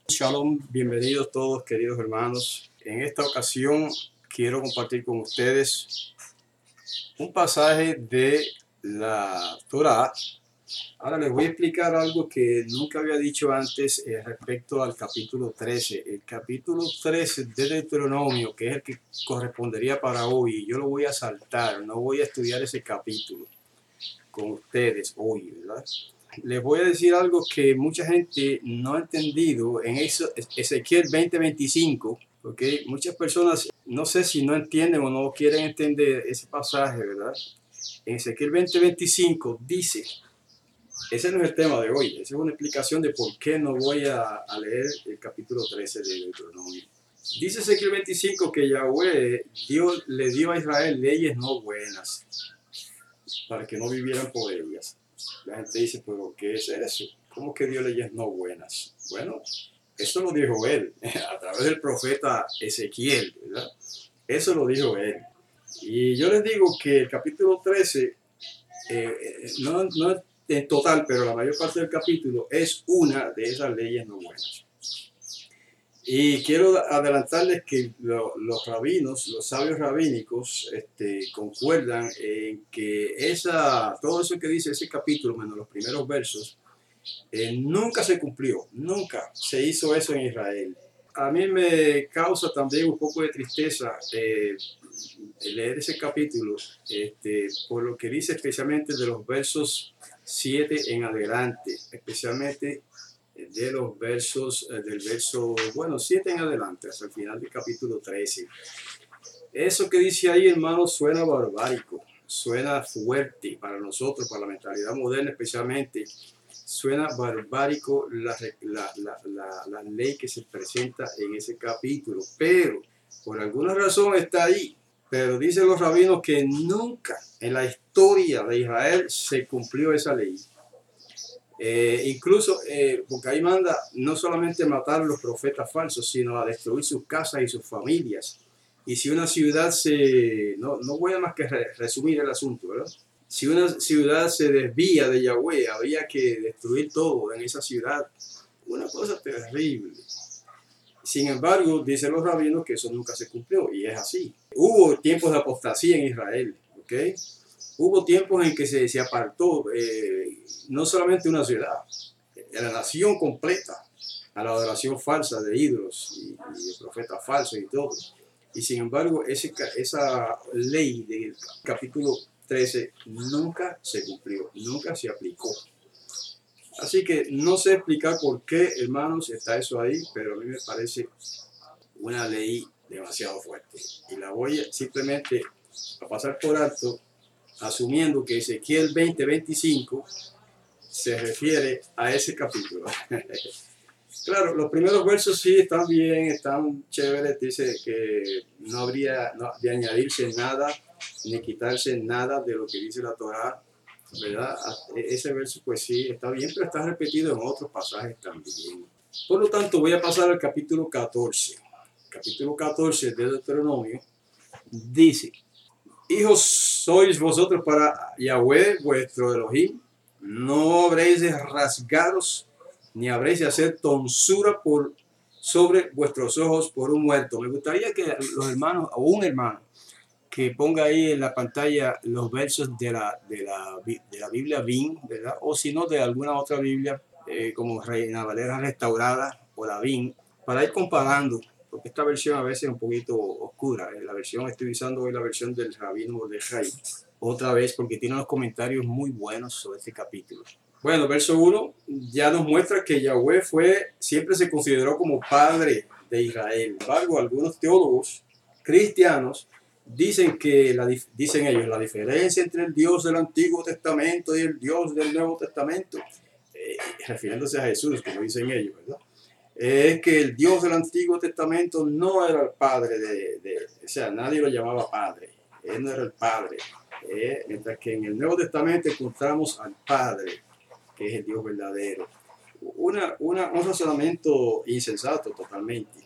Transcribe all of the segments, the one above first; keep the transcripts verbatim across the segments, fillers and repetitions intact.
Shalom, bienvenidos todos queridos hermanos. En esta ocasión quiero compartir con ustedes un pasaje de la Torá. Ahora les voy a explicar algo que nunca había dicho antes eh, respecto al capítulo trece. El capítulo trece de Deuteronomio, que es el que correspondería para hoy, yo lo voy a saltar, no voy a estudiar ese capítulo con ustedes hoy, ¿verdad? Les voy a decir algo que mucha gente no ha entendido en eso, Ezequiel veinte veinticinco, porque muchas personas no sé si no entienden o no quieren entender ese pasaje, ¿verdad? En Ezequiel veinte veinticinco dice, ese no es el tema de hoy, esa es una explicación de por qué no voy a, a leer el capítulo trece de Deuteronomio. Dice Ezequiel veinticinco que Yahweh Dios le dio a Israel leyes no buenas para que no vivieran por ellas. La gente dice, pero ¿qué es eso? ¿Cómo que dio leyes no buenas? Bueno, eso lo dijo él, a través del profeta Ezequiel, ¿verdad? Eso lo dijo él. Y yo les digo que el capítulo trece, eh, no, no en total, pero la mayor parte del capítulo es una de esas leyes no buenas. Y quiero adelantarles que lo, los rabinos, los sabios rabínicos, este, concuerdan en que esa, todo eso que dice ese capítulo, menos los primeros versos, eh, nunca se cumplió, nunca se hizo eso en Israel. A mí me causa también un poco de tristeza eh, leer ese capítulo, este, por lo que dice especialmente de los versos siete en adelante, especialmente de los versos, del verso, bueno, siete en adelante, hasta el final del capítulo trece. Eso que dice ahí, hermano, suena barbárico, suena fuerte para nosotros, para la mentalidad moderna especialmente. Suena barbárico la, la, la, la, la ley que se presenta en ese capítulo, pero por alguna razón está ahí. Pero dicen los rabinos que nunca en la historia de Israel se cumplió esa ley. Eh, incluso, eh, porque ahí manda no solamente matar a los profetas falsos, sino a destruir sus casas y sus familias. Y si una ciudad se... No, no voy a más que re, resumir el asunto, ¿verdad? Si una ciudad se desvía de Yahweh, había que destruir todo en esa ciudad. Una cosa terrible. Sin embargo, dicen los rabinos que eso nunca se cumplió, y es así. Hubo tiempos de apostasía en Israel, ¿ok? Hubo tiempos en que se, se apartó eh, no solamente una ciudad, la nación completa, a la adoración falsa de ídolos y, y de profetas falsos y todo. Y sin embargo, ese, esa ley del capítulo trece nunca se cumplió, nunca se aplicó. Así que no sé explicar por qué, hermanos, está eso ahí, pero a mí me parece una ley demasiado fuerte. Y la voy a, simplemente a pasar por alto, asumiendo que Ezequiel veinte veinticinco se refiere a ese capítulo. Claro, los primeros versos sí están bien, están chéveres, dice que no habría no, de añadirse nada, ni quitarse nada de lo que dice la Torá, ¿verdad? Ese verso pues sí está bien, pero está repetido en otros pasajes también. Por lo tanto, voy a pasar al capítulo catorce. Capítulo catorce de Deuteronomio dice: hijos sois vosotros para Yahweh vuestro Elohim, no habréis de rasgaros, ni habréis de hacer tonsura por sobre vuestros ojos por un muerto. Me gustaría que los hermanos, o un hermano, que ponga ahí en la pantalla los versos de la, de la, de la Biblia V I M, ¿verdad? O si no, de alguna otra Biblia, eh, como Reina Valera Restaurada o la V I M, para ir comparando, porque esta versión a veces es un poquito oscura. La versión, estoy usando hoy la versión del Rabino de Jai, otra vez, porque tiene unos comentarios muy buenos sobre este capítulo. Bueno, verso uno ya nos muestra que Yahweh fue, siempre se consideró como padre de Israel. Sin embargo, algunos teólogos cristianos dicen que, la, dicen ellos, la diferencia entre el Dios del Antiguo Testamento y el Dios del Nuevo Testamento, eh, refiriéndose a Jesús, como dicen ellos, ¿verdad? Es que el Dios del Antiguo Testamento no era el padre de, de o sea, nadie lo llamaba padre, él no era el padre, eh, mientras que en el Nuevo Testamento encontramos al Padre, que es el Dios verdadero. Una, una, un razonamiento insensato totalmente,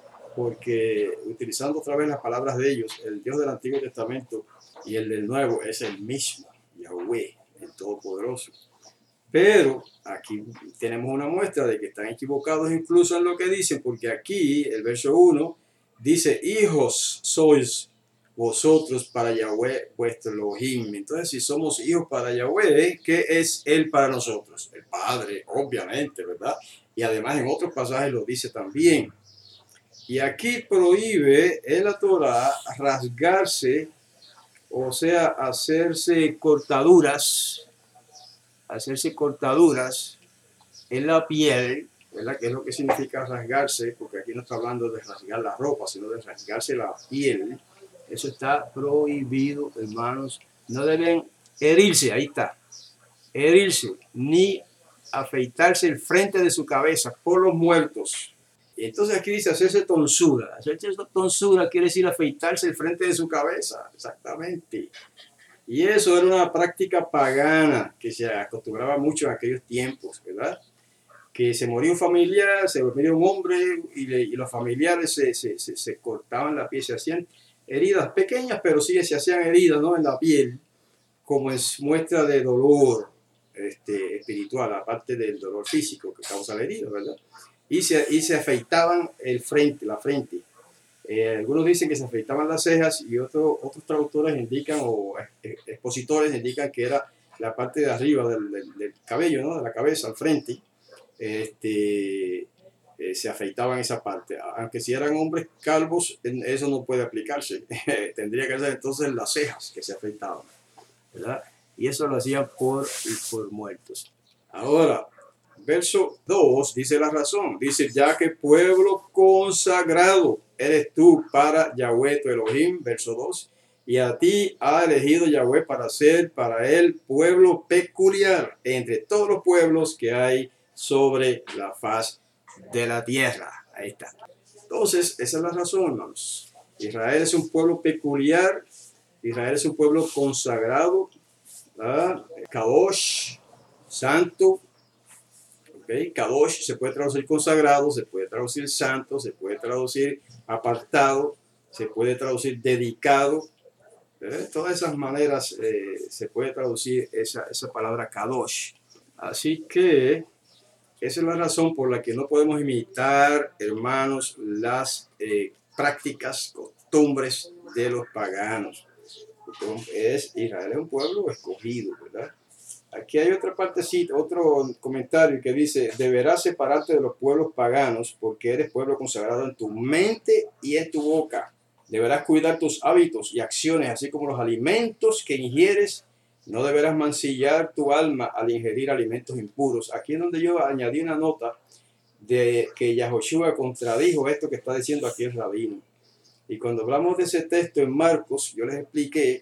porque utilizando otra vez las palabras de ellos, el Dios del Antiguo Testamento y el del Nuevo es el mismo, Yahweh, el Todopoderoso. Pero aquí tenemos una muestra de que están equivocados incluso en lo que dicen, porque aquí el verso uno dice, hijos sois vosotros para Yahweh vuestro Elohim. Entonces, si somos hijos para Yahweh, ¿qué es Él para nosotros? El Padre, obviamente, ¿verdad? Y además en otros pasajes lo dice también. Y aquí prohíbe en la Torah rasgarse, o sea, hacerse cortaduras, hacerse cortaduras en la piel, ¿verdad? Que es lo que significa rasgarse, porque aquí no está hablando de rasgar la ropa, sino de rasgarse la piel. Eso está prohibido, hermanos. No deben herirse, ahí está, herirse, ni afeitarse el frente de su cabeza por los muertos. Y entonces aquí dice hacerse tonsura. Hacerse tonsura quiere decir afeitarse el frente de su cabeza, exactamente. Y eso era una práctica pagana que se acostumbraba mucho en aquellos tiempos, ¿verdad? Que se moría un familiar, se moría un hombre y, le, y los familiares se, se, se, se cortaban la piel, se hacían heridas pequeñas, pero sí se hacían heridas, ¿no? En la piel, como es muestra de dolor este, espiritual, aparte del dolor físico que causa la herida, ¿verdad? Y se, y se afeitaban el frente, la frente. Eh, algunos dicen que se afeitaban las cejas y otros otros traductores indican, o expositores indican que era la parte de arriba del, del, del cabello, ¿no? De la cabeza, al frente. Este, eh, se afeitaban esa parte. Aunque si eran hombres calvos, eso no puede aplicarse. Tendría que ser entonces las cejas que se afeitaban, ¿verdad? Y eso lo hacían por, por muertos. Ahora, verso dos dice la razón. Dice, ya que pueblo consagrado eres tú para Yahweh tu Elohim, verso dos. Y a ti ha elegido Yahweh para ser para él pueblo peculiar entre todos los pueblos que hay sobre la faz de la tierra. Ahí está. Entonces, esa es la razón, hermanos. Israel es un pueblo peculiar. Israel es un pueblo consagrado, ¿verdad? Kadosh, santo. ¿Okay? Kadosh se puede traducir consagrado, se puede traducir santo, se puede traducir apartado, se puede traducir dedicado. De todas esas maneras eh, se puede traducir esa, esa palabra Kadosh. Así que esa es la razón por la que no podemos imitar, hermanos, las eh, prácticas, costumbres de los paganos. Es, Israel es un pueblo escogido, ¿verdad? Aquí hay otra partecita, otro comentario que dice, deberás separarte de los pueblos paganos porque eres pueblo consagrado en tu mente y en tu boca. Deberás cuidar tus hábitos y acciones, así como los alimentos que ingieres. No deberás mancillar tu alma al ingerir alimentos impuros. Aquí es donde yo añadí una nota de que Yahoshua contradijo esto que está diciendo aquí el rabino. Y cuando hablamos de ese texto en Marcos, yo les expliqué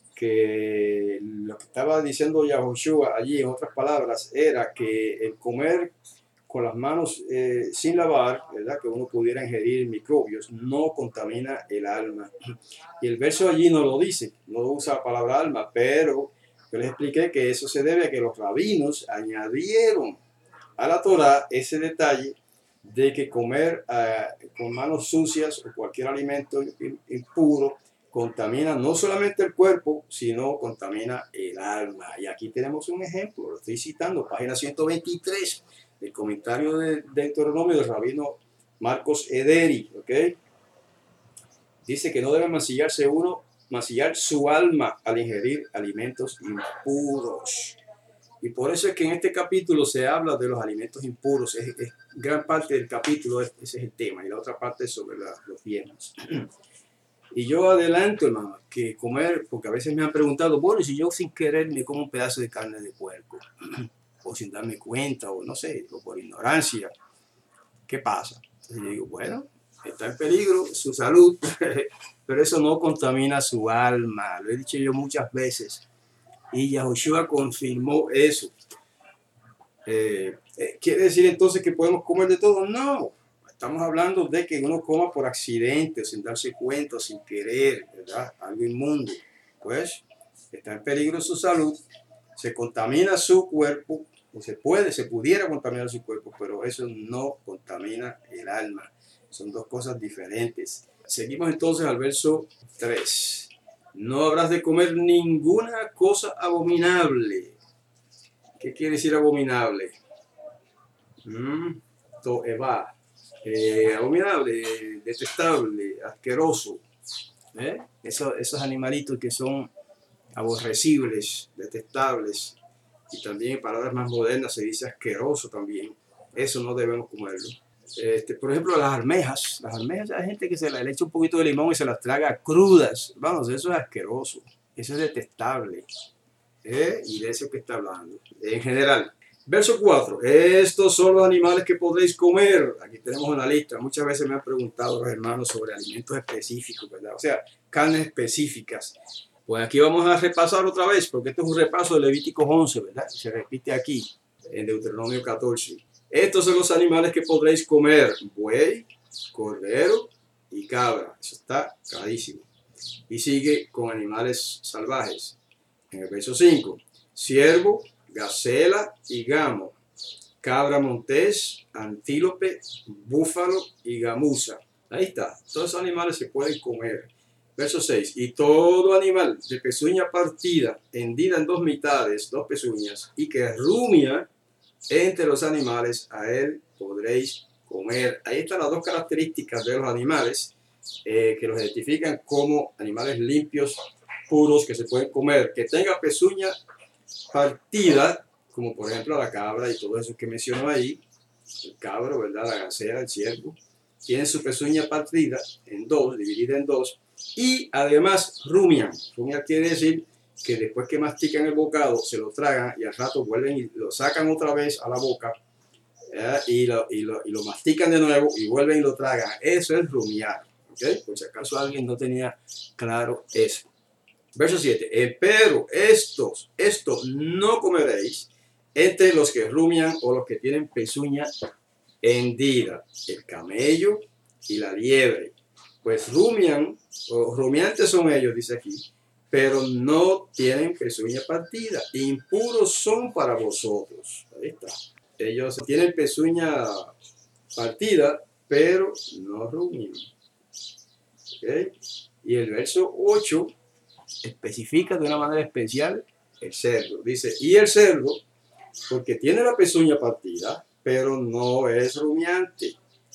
que lo que estaba diciendo Yahoshua allí, en otras palabras, era que el comer con las manos eh, sin lavar, ¿verdad? Que uno pudiera ingerir microbios, no contamina el alma. Y el verso allí no lo dice, no usa la palabra alma, pero yo les expliqué que eso se debe a que los rabinos añadieron a la Torah ese detalle de que comer uh, con manos sucias o cualquier alimento impuro contamina no solamente el cuerpo, sino contamina el alma. Y aquí tenemos un ejemplo, lo estoy citando, página ciento veintitrés del comentario de Deuteronomio del rabino Marcos Ederi, ¿ok? Dice que no debe mancillarse uno, mancillar su alma al ingerir alimentos impuros. Y por eso es que en este capítulo se habla de los alimentos impuros. Es, es gran parte del capítulo, ese es el tema, y la otra parte es sobre la, los bienes. Y yo adelanto, hermano, que comer, porque a veces me han preguntado, bueno, si yo sin querer me como un pedazo de carne de puerco, o sin darme cuenta, o no sé, o por ignorancia, ¿qué pasa? Entonces yo digo, bueno, está en peligro su salud, pero eso no contamina su alma. Lo he dicho yo muchas veces. Y Yahoshua confirmó eso. Eh, eh, ¿Quiere decir entonces que podemos comer de todo? No. Estamos hablando de que uno coma por accidente, sin darse cuenta, sin querer, ¿verdad? Algo inmundo. Pues está en peligro su salud, se contamina su cuerpo, o se puede, se pudiera contaminar su cuerpo, pero eso no contamina el alma. Son dos cosas diferentes. Seguimos entonces al verso tres. No habrás de comer ninguna cosa abominable. ¿Qué quiere decir abominable? Mm, toeva. Eh, abominable, detestable, asqueroso. ¿Eh? Eso, esos animalitos que son aborrecibles, detestables, y también en palabras más modernas se dice asqueroso también. Eso no debemos comerlo. Este, por ejemplo, las almejas. Las almejas, hay gente que se le echa un poquito de limón y se las traga crudas. Vamos, eso es asqueroso. Eso es detestable. ¿Eh? Y de eso que está hablando. En general. Verso cuatro. Estos son los animales que podréis comer. Aquí tenemos una lista. Muchas veces me han preguntado los hermanos sobre alimentos específicos, ¿verdad? O sea, carnes específicas. Pues aquí vamos a repasar otra vez, porque este es un repaso de Levítico once, ¿verdad? Se repite aquí, en Deuteronomio catorce. Estos son los animales que podréis comer: buey, cordero y cabra. Eso está clarísimo. Y sigue con animales salvajes. En el verso cinco, ciervo, gacela y gamo, cabra montés, antílope, búfalo y gamuza. Ahí está, todos esos animales se pueden comer. Verso seis, y todo animal de pezuña partida, hendida en dos mitades, dos pezuñas, y que rumia entre los animales, a él podréis comer. Ahí están las dos características de los animales eh, que los identifican como animales limpios, puros, que se pueden comer. Que tenga pezuña partida, como por ejemplo la cabra y todo eso que menciono ahí, el cabro, ¿verdad? La gacela, el ciervo, tienen su pezuña partida en dos, dividida en dos, y además rumian. Rumian quiere decir que después que mastican el bocado, se lo tragan y al rato vuelven y lo sacan otra vez a la boca, ¿eh? y, lo, y, lo, y lo mastican de nuevo y vuelven y lo tragan. Eso es rumiar, ¿ok? Por si acaso alguien no tenía claro eso. Verso siete, eh, pero estos, estos no comeréis entre los que rumian o los que tienen pezuña hendida, el camello y la liebre. Pues rumian, o rumiantes son ellos, dice aquí, pero no tienen pezuña partida. Impuros son para vosotros. Ahí está. Ellos tienen pezuña partida, pero no rumian. ¿Okay? Y el verso ocho especifica de una manera especial el cerdo. Dice, y el cerdo, porque tiene la pezuña partida, pero no es rumiante.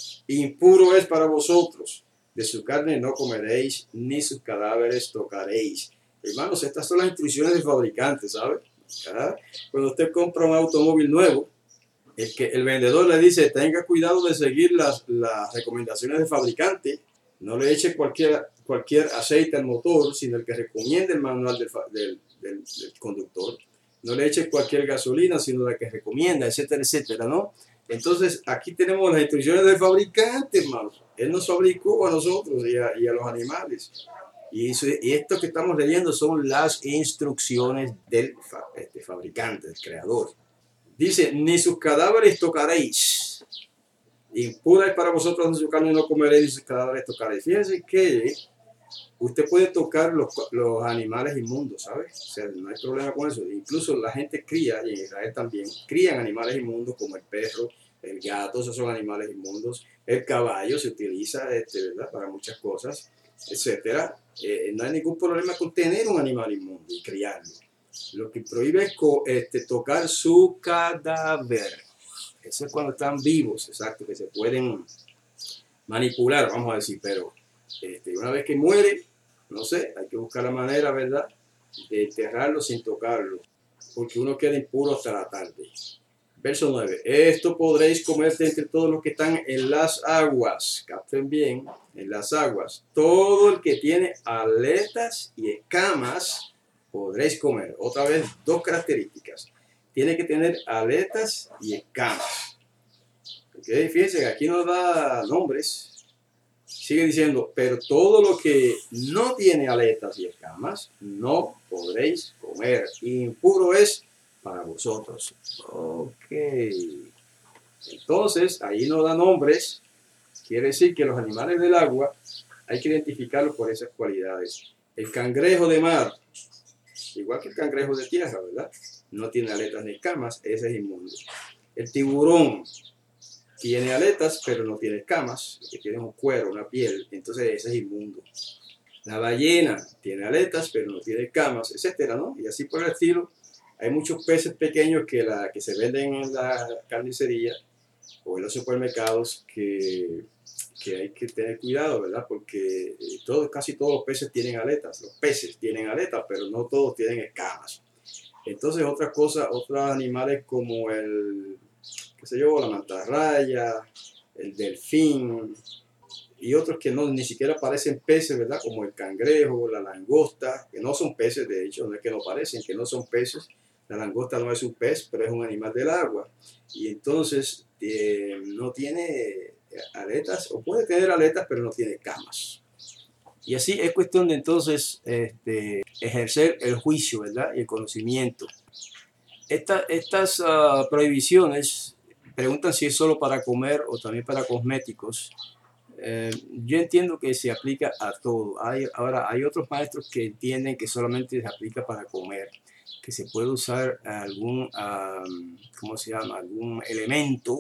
Impuro es para vosotros. De su carne no comeréis, ni sus cadáveres tocaréis. Hermanos, estas son las instrucciones del fabricante, ¿sabe? ¿Ah? Cuando usted compra un automóvil nuevo, el, que, el vendedor le dice, tenga cuidado de seguir las, las recomendaciones del fabricante. No le eche cualquier, cualquier aceite al motor, sino el que recomienda el manual del, del, del, del conductor. No le eche cualquier gasolina, sino la que recomienda, etcétera, etcétera, ¿no? Entonces, aquí tenemos las instrucciones del fabricante, hermanos. Él nos fabricó a nosotros y a, y a los animales. Y, eso, y esto que estamos leyendo son las instrucciones del fa, este, fabricante, del creador. Dice, ni sus cadáveres tocaréis. Impura es para vosotros, en su carne no comeréis, ni sus cadáveres tocaréis. Fíjense que usted puede tocar los, los animales inmundos, ¿sabes? O sea, no hay problema con eso. Incluso la gente cría, y en Israel también, crían animales inmundos como el perro, el gato, esos son animales inmundos. El caballo se utiliza, este, ¿verdad? Para muchas cosas, etcétera. Eh, no hay ningún problema con tener un animal inmundo y criarlo. Lo que prohíbe es co, este, tocar su cadáver. Eso es cuando están vivos, exacto, que se pueden manipular, vamos a decir, pero este, una vez que muere, no sé, hay que buscar la manera, ¿verdad?, de enterrarlo sin tocarlo, porque uno queda impuro hasta la tarde. Verso nueve, esto podréis comerte entre todos los que están en las aguas, capten bien, en las aguas, todo el que tiene aletas y escamas podréis comer. Otra vez, dos características, tiene que tener aletas y escamas. Okay, fíjense que aquí nos da nombres. Sigue diciendo, pero todo lo que no tiene aletas y escamas, no podréis comer. Impuro es para vosotros. Ok. Entonces, ahí nos da nombres. Quiere decir que los animales del agua hay que identificarlos por esas cualidades. El cangrejo de mar, igual que el cangrejo de tierra, ¿verdad? No tiene aletas ni escamas, ese es inmundo. El tiburón tiene aletas, pero no tiene escamas, que tiene un cuero, una piel, entonces ese es inmundo. La ballena tiene aletas, pero no tiene escamas, etcétera, ¿no? Y así por el estilo, Hay muchos peces pequeños que, la, que se venden en la carnicería o en los supermercados que, que hay que tener cuidado, ¿verdad? Porque todos, casi todos los peces tienen aletas. Los peces tienen aletas, pero no todos tienen escamas. Entonces, otras cosas, otros animales como el, qué sé yo, la mantarraya, el delfín y otros que no, ni siquiera parecen peces, ¿verdad? Como el cangrejo, la langosta, que no son peces, de hecho, no es que no parecen, que no son peces. La langosta no es un pez, pero es un animal del agua. Y entonces eh, no tiene aletas, o puede tener aletas, pero no tiene escamas. Y así es cuestión de entonces este, ejercer el juicio, ¿verdad? Y el conocimiento. Esta, estas uh, prohibiciones preguntan si es solo para comer o también para cosméticos. Eh, yo entiendo que se aplica a todo. Hay, ahora, hay otros maestros que entienden que solamente se aplica para comer, que se puede usar algún, um, ¿cómo se llama? Algún elemento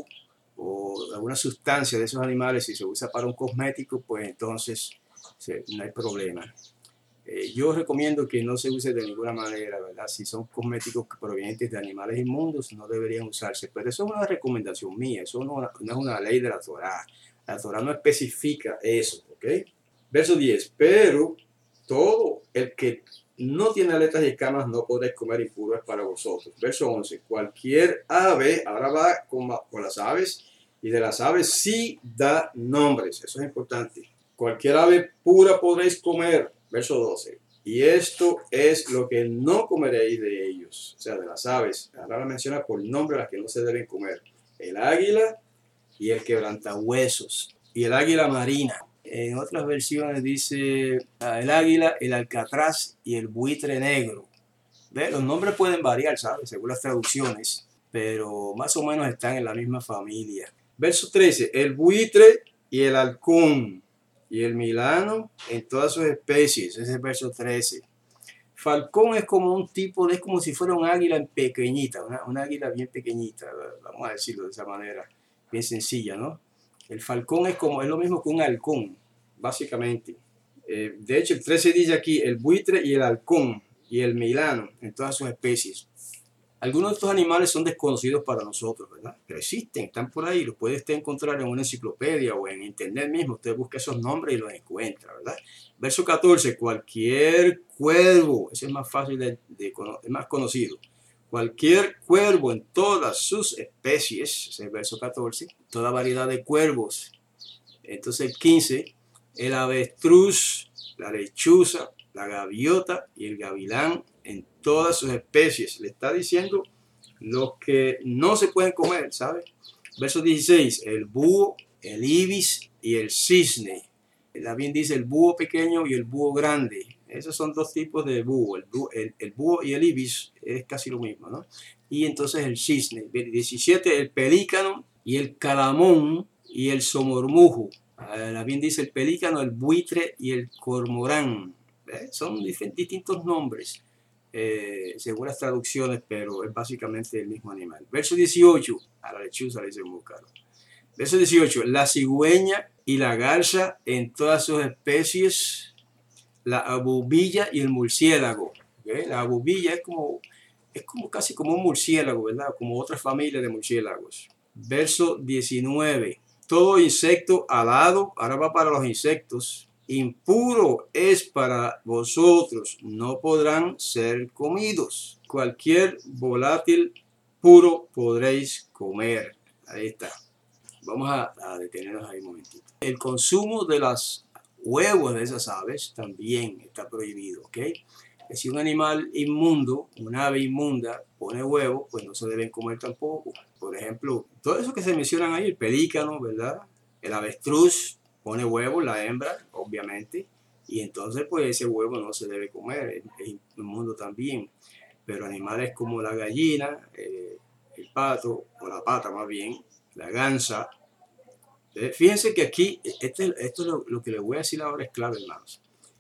o alguna sustancia de esos animales. Si se usa para un cosmético, pues entonces sí, no hay problema. Eh, yo recomiendo que no se use de ninguna manera, ¿verdad? Si son cosméticos provenientes de animales inmundos, no deberían usarse. Pero eso es una recomendación mía, eso no, no es una ley de la Torá. La Torá no especifica eso, ¿ok? Verso diez, pero todo el que no tiene aletas y escamas no podréis comer impuro es para vosotros. Verso once, cualquier ave, ahora va con, con las aves, y de las aves sí da nombres, eso es importante. Cualquier ave pura podréis comer. Verso doce. Y esto es lo que no comeréis de ellos, o sea, de las aves. Ahora la menciona por nombre las que no se deben comer. El águila y el quebrantahuesos. Y el águila marina. En otras versiones dice el águila, el alcatraz y el buitre negro. ¿Ve? Los nombres pueden variar, ¿sabes? Según las traducciones, pero más o menos están en la misma familia. Verso trece. El buitre y el halcón y el milano en todas sus especies. Ese es el verso trece. Falcón es como un tipo de, es como si fuera un águila pequeñita, una, una águila bien pequeñita, vamos a decirlo de esa manera, bien sencilla, ¿no? El falcón es como, es lo mismo que un halcón, básicamente. Eh, de hecho, el trece dice aquí, el buitre y el halcón y el milano en todas sus especies. Algunos de estos animales son desconocidos para nosotros, ¿verdad? Pero existen, están por ahí, los puede usted encontrar en una enciclopedia o en internet mismo. Usted busca esos nombres y los encuentra, ¿verdad? Verso catorce, cualquier cuervo, ese es más fácil de, de es más conocido. Cualquier cuervo en todas sus especies, ese es el verso catorce, toda variedad de cuervos. Entonces el quince, el avestruz, la lechuza, la gaviota y el gavilán en todas sus especies. Le está diciendo los que no se pueden comer, ¿sabes? Verso dieciséis, el búho, el ibis y el cisne. También dice el búho pequeño y el búho grande. Esos son dos tipos de búho. El búho, el, el búho y el ibis es casi lo mismo, ¿no? Y entonces el cisne. diecisiete, el pelícano y el calamón y el somormujo. También dice el pelícano, el buitre y el cormorán. ¿Eh? Son distintos nombres eh, según las traducciones, pero es básicamente el mismo animal. Verso dieciocho, a la lechuza le dice muy caro. Verso dieciocho, la cigüeña y la garza en todas sus especies, la abubilla y el murciélago. ¿Okay? La abubilla es como, es como casi como un murciélago, ¿verdad? Como otra familia de murciélagos. Verso diecinueve, todo insecto alado, ahora va para los insectos, impuro es para vosotros, no podrán ser comidos. Cualquier volátil puro podréis comer. Ahí está. Vamos a, a detenernos ahí un momentito. El consumo de los huevos de esas aves también está prohibido, ¿ok? Si un animal inmundo, un ave inmunda, pone huevos, pues no se deben comer tampoco. Por ejemplo, todo eso que se mencionan ahí, el pelícano, ¿verdad? El avestruz pone huevos, la hembra, obviamente, y entonces pues ese huevo no se debe comer, es inmundo también. Pero animales como la gallina, eh, el pato, o la pata más bien, la gansa. Eh, fíjense que aquí, este, esto es lo, lo que les voy a decir ahora es clave, hermanos.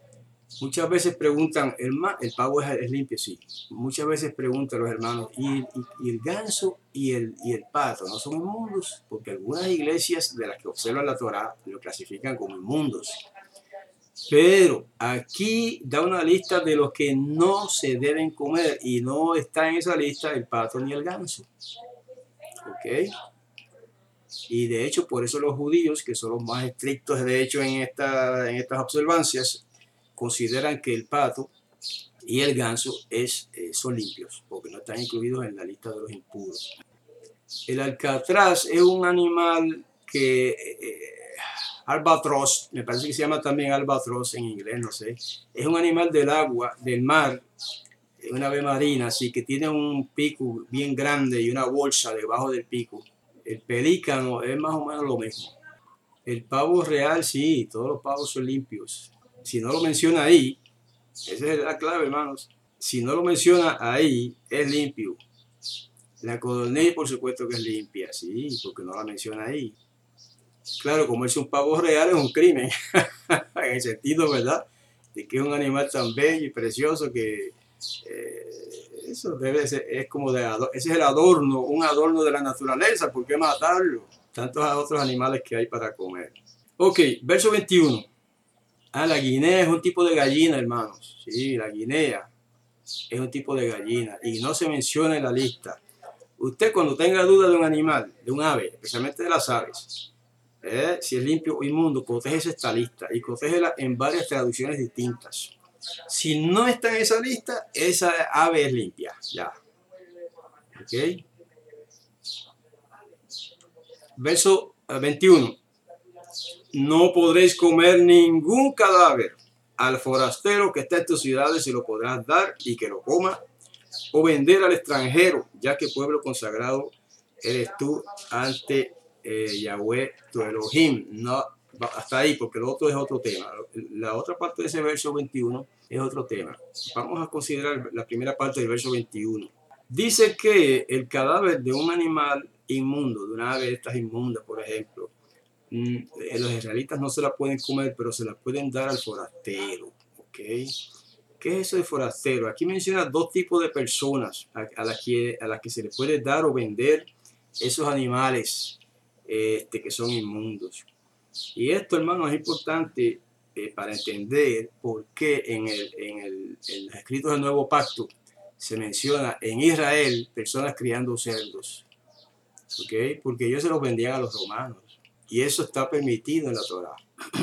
Muchas veces preguntan, el, el pavo es, es limpio, sí. Muchas veces preguntan los hermanos, ¿y, y, y el ganso y el, y el pato no son inmundos? Porque algunas iglesias de las que observan la Torá lo clasifican como inmundos. Pero aquí da una lista de los que no se deben comer y no está en esa lista el pato ni el ganso. ¿Ok? Y de hecho, por eso los judíos, que son los más estrictos de hecho en, esta, en estas observancias, consideran que el pato y el ganso es, eh, son limpios, porque no están incluidos en la lista de los impuros. El alcatraz es un animal que... Eh, albatros, me parece que se llama también albatros en inglés, no sé. Es un animal del agua, del mar, una ave marina, así que tiene un pico bien grande y una bolsa debajo del pico. El pelícano es más o menos lo mismo. El pavo real, sí, todos los pavos son limpios. Si no lo menciona ahí, esa es la clave, hermanos. Si no lo menciona ahí, es limpio. La codorniz, por supuesto que es limpia, sí, porque no la menciona ahí. Claro, comerse un pavo real es un crimen, en el sentido, ¿verdad?, de que es un animal tan bello y precioso que eh, eso debe ser, es como de, ese es el adorno, un adorno de la naturaleza, ¿por qué matarlo? Tantos otros animales que hay para comer. Ok, verso veintiuno. Ah, la guinea es un tipo de gallina, hermanos. Sí, la guinea es un tipo de gallina y no se menciona en la lista. Usted cuando tenga duda de un animal, de un ave, especialmente de las aves, Eh, si es limpio o inmundo, protege esta lista y protégela en varias traducciones distintas. Si no está en esa lista, esa ave es limpia, ya. ¿Ok? Verso veintiuno. No podréis comer ningún cadáver. Al forastero que está en tus ciudades se lo podrás dar y que lo coma, o vender al extranjero, ya que pueblo consagrado eres tú ante Eh, Yahweh tu Elohim. No, hasta ahí, porque lo otro es otro tema. La otra parte de ese verso veintiuno es otro tema. Vamos a considerar la primera parte del verso veintiuno. Dice que el cadáver de un animal inmundo, de una ave de estas inmundas, por ejemplo, mmm, los israelitas no se la pueden comer, pero se la pueden dar al forastero. ¿Ok? ¿Qué es eso de forastero? Aquí menciona dos tipos de personas a, a, las que, a las que se les puede dar o vender esos animales este, que son inmundos. Y esto, hermano, es importante eh, para entender por qué en, el, en, el, en los escritos del Nuevo Pacto se menciona en Israel personas criando cerdos. ¿Okay? Porque ellos se los vendían a los romanos. Y eso está permitido en la Torah.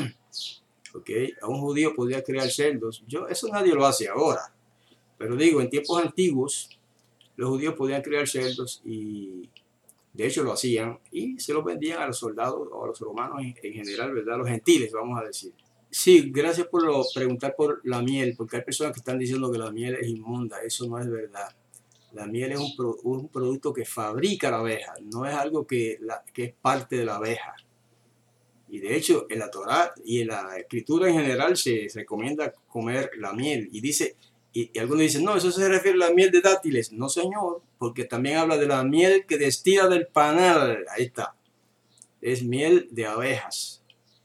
¿Okay? A un judío podía criar cerdos. Yo, eso nadie lo hace ahora. Pero digo, en tiempos antiguos, los judíos podían criar cerdos y de hecho lo hacían y se los vendían a los soldados o a los romanos en, en general, ¿verdad? Los gentiles, vamos a decir. Sí, gracias por lo, preguntar por la miel, porque hay personas que están diciendo que la miel es inmunda. Eso no es verdad. La miel es un, pro, un producto que fabrica la abeja, no es algo que, la, que es parte de la abeja. Y de hecho, en la Torá y en la escritura en general se, se recomienda comer la miel. Y dice, y, y algunos dicen, no, eso se refiere a la miel de dátiles. No, señor, porque también habla de la miel que destila del panal. Ahí está. Es miel de abejas.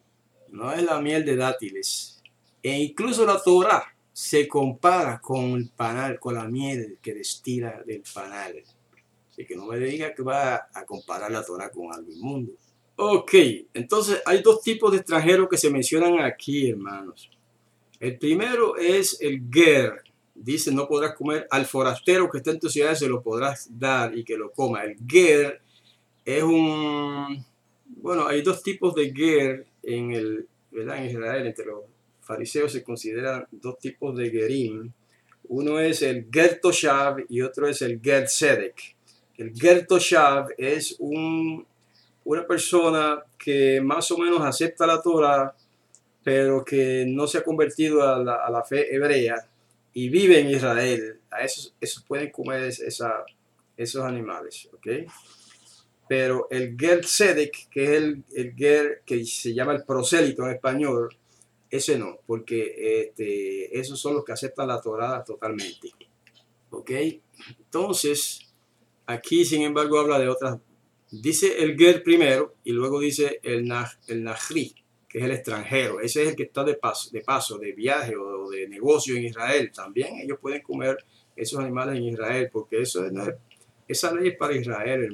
No es la miel de dátiles. E incluso la Torá se compara con el panal, con la miel que destila del panal. Así que no me diga que va a comparar la Torá con algo inmundo. Ok, entonces hay dos tipos de extranjeros que se mencionan aquí, hermanos. El primero es el ger. Dice, no podrás comer al forastero que está en tu ciudad, se lo podrás dar y que lo coma. El ger es un... Bueno, hay dos tipos de ger en, el, ¿verdad? En Israel. Entre los fariseos se consideran dos tipos de gerim. Uno es el ger toshav y otro es el ger tzedek. El ger toshav es un... una persona que más o menos acepta la Torah, pero que no se ha convertido a la, a la fe hebrea y vive en Israel, a esos, esos pueden comer esa, esos animales, ¿ok? Pero el ger tzedek, que es el, el ger que se llama el prosélito en español, ese no, porque este, esos son los que aceptan la Torah totalmente, ¿ok? Entonces, aquí sin embargo habla de otras. Dice el ger primero y luego dice el, nah, el nahri, que es el extranjero. Ese es el que está de paso, de, paso, de viaje o de negocio en Israel. También ellos pueden comer esos animales en Israel, porque eso no es, esa ley es para Israel, hermano.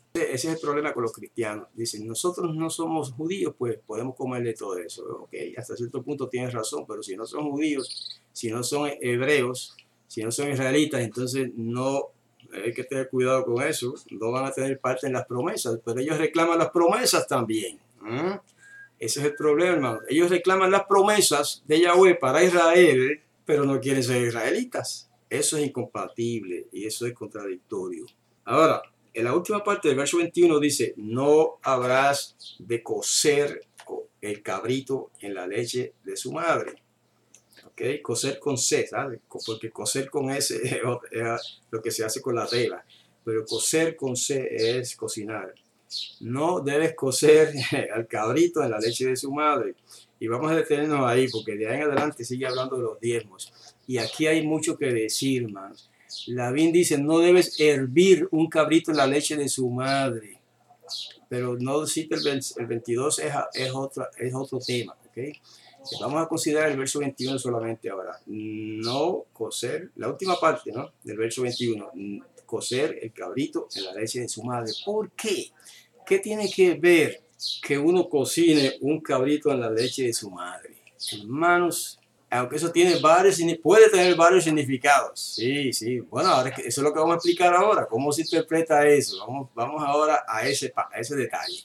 Ese es el problema con los cristianos. Dicen, nosotros no somos judíos, pues podemos comerle todo eso. Ok, hasta cierto punto tienes razón, pero si no son judíos, si no son hebreos, si no son israelitas, entonces no, hay que tener cuidado con eso. No van a tener parte en las promesas, pero ellos reclaman las promesas también. ¿Mm? Ese es el problema, hermano. Ellos reclaman las promesas de Yahweh para Israel, pero no quieren ser israelitas. Eso es incompatible y eso es contradictorio. Ahora, en la última parte del verso veintiuno dice, no habrás de cocer el cabrito en la leche de su madre. ¿Ok? Cocer con C, ¿sabes? Porque cocer con S es lo que se hace con la tela. Pero cocer con C es cocinar. No debes cocer al cabrito en la leche de su madre. Y vamos a detenernos ahí porque de ahí en adelante sigue hablando de los diezmos. Y aquí hay mucho que decir, hermanos. Lavín dice, no debes hervir un cabrito en la leche de su madre. Pero no cita el, el veintidós, es, es, otro, es otro tema. ¿Okay? Vamos a considerar el verso veintiuno solamente ahora. No cocer, la última parte, ¿no?, del verso veintiuno. Cocer el cabrito en la leche de su madre. ¿Por qué? ¿Qué tiene que ver que uno cocine un cabrito en la leche de su madre? Hermanos, aunque eso tiene varios, puede tener varios significados. Sí, sí. Bueno, ahora eso es lo que vamos a explicar ahora. ¿Cómo se interpreta eso? Vamos, vamos ahora a ese, a ese detalle.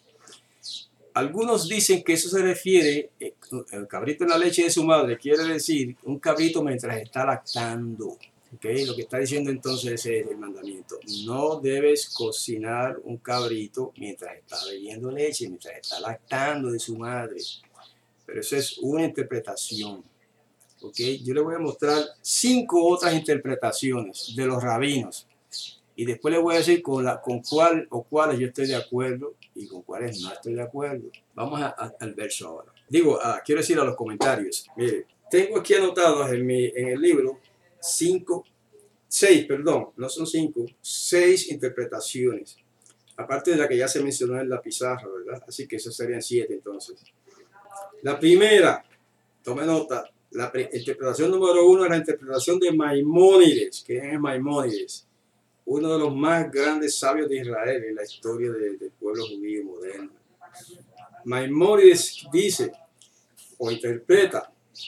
Algunos dicen que eso se refiere, el cabrito en la leche de su madre, quiere decir un cabrito mientras está lactando. ¿Okay? Lo que está diciendo entonces es el mandamiento. No debes cocinar un cabrito mientras está bebiendo leche, mientras está lactando de su madre. Pero eso es una interpretación. ¿Okay? Yo le voy a mostrar cinco otras interpretaciones de los rabinos. Y después les voy a decir con, la, con cuál o cuáles yo estoy de acuerdo y con cuáles no estoy de acuerdo. Vamos a, a, al verso ahora. Digo, a, quiero decir a los comentarios. Mire, tengo aquí anotados en, mi, en el libro cinco, seis, perdón, no son cinco, seis interpretaciones. Aparte de la que ya se mencionó en la pizarra, ¿verdad? Así que eso serían siete entonces. La primera, tome nota, la interpretación número uno es la interpretación de Maimónides. ¿Quién es Maimónides? Uno de los más grandes sabios de Israel en la historia de, del pueblo judío moderno. Maimónides dice o interpreta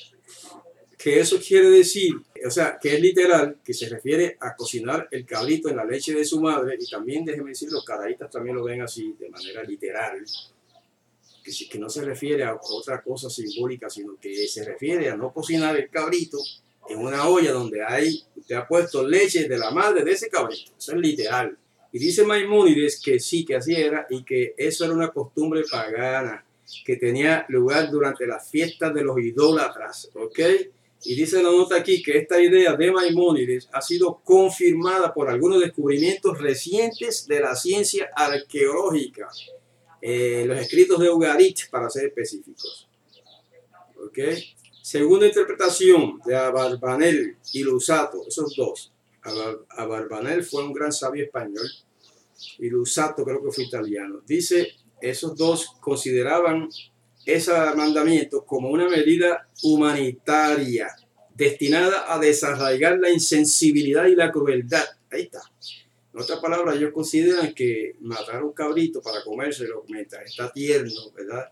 que eso quiere decir, o sea, que es literal, que se refiere a cocinar el cabrito en la leche de su madre, y también, déjenme decir, los caraítas también lo ven así, de manera literal, que, que no se refiere a otra cosa simbólica, sino que se refiere a no cocinar el cabrito en una olla donde hay, usted ha puesto leche de la madre de ese cabrito. Eso es literal. Y dice Maimónides que sí, que así era, y que eso era una costumbre pagana que tenía lugar durante las fiestas de los idólatras, ¿ok? Y dice la nota aquí que esta idea de Maimónides ha sido confirmada por algunos descubrimientos recientes de la ciencia arqueológica, eh, los escritos de Ugarit, para ser específicos, ¿ok? Segunda interpretación de Abarbanel y Lusato, esos dos. Abarbanel fue un gran sabio español y Lusato creo que fue italiano. Dice, esos dos consideraban ese mandamiento como una medida humanitaria destinada a desarraigar la insensibilidad y la crueldad. Ahí está. En otras palabras, ellos consideran que matar un cabrito para comérselo mientras está tierno, ¿verdad?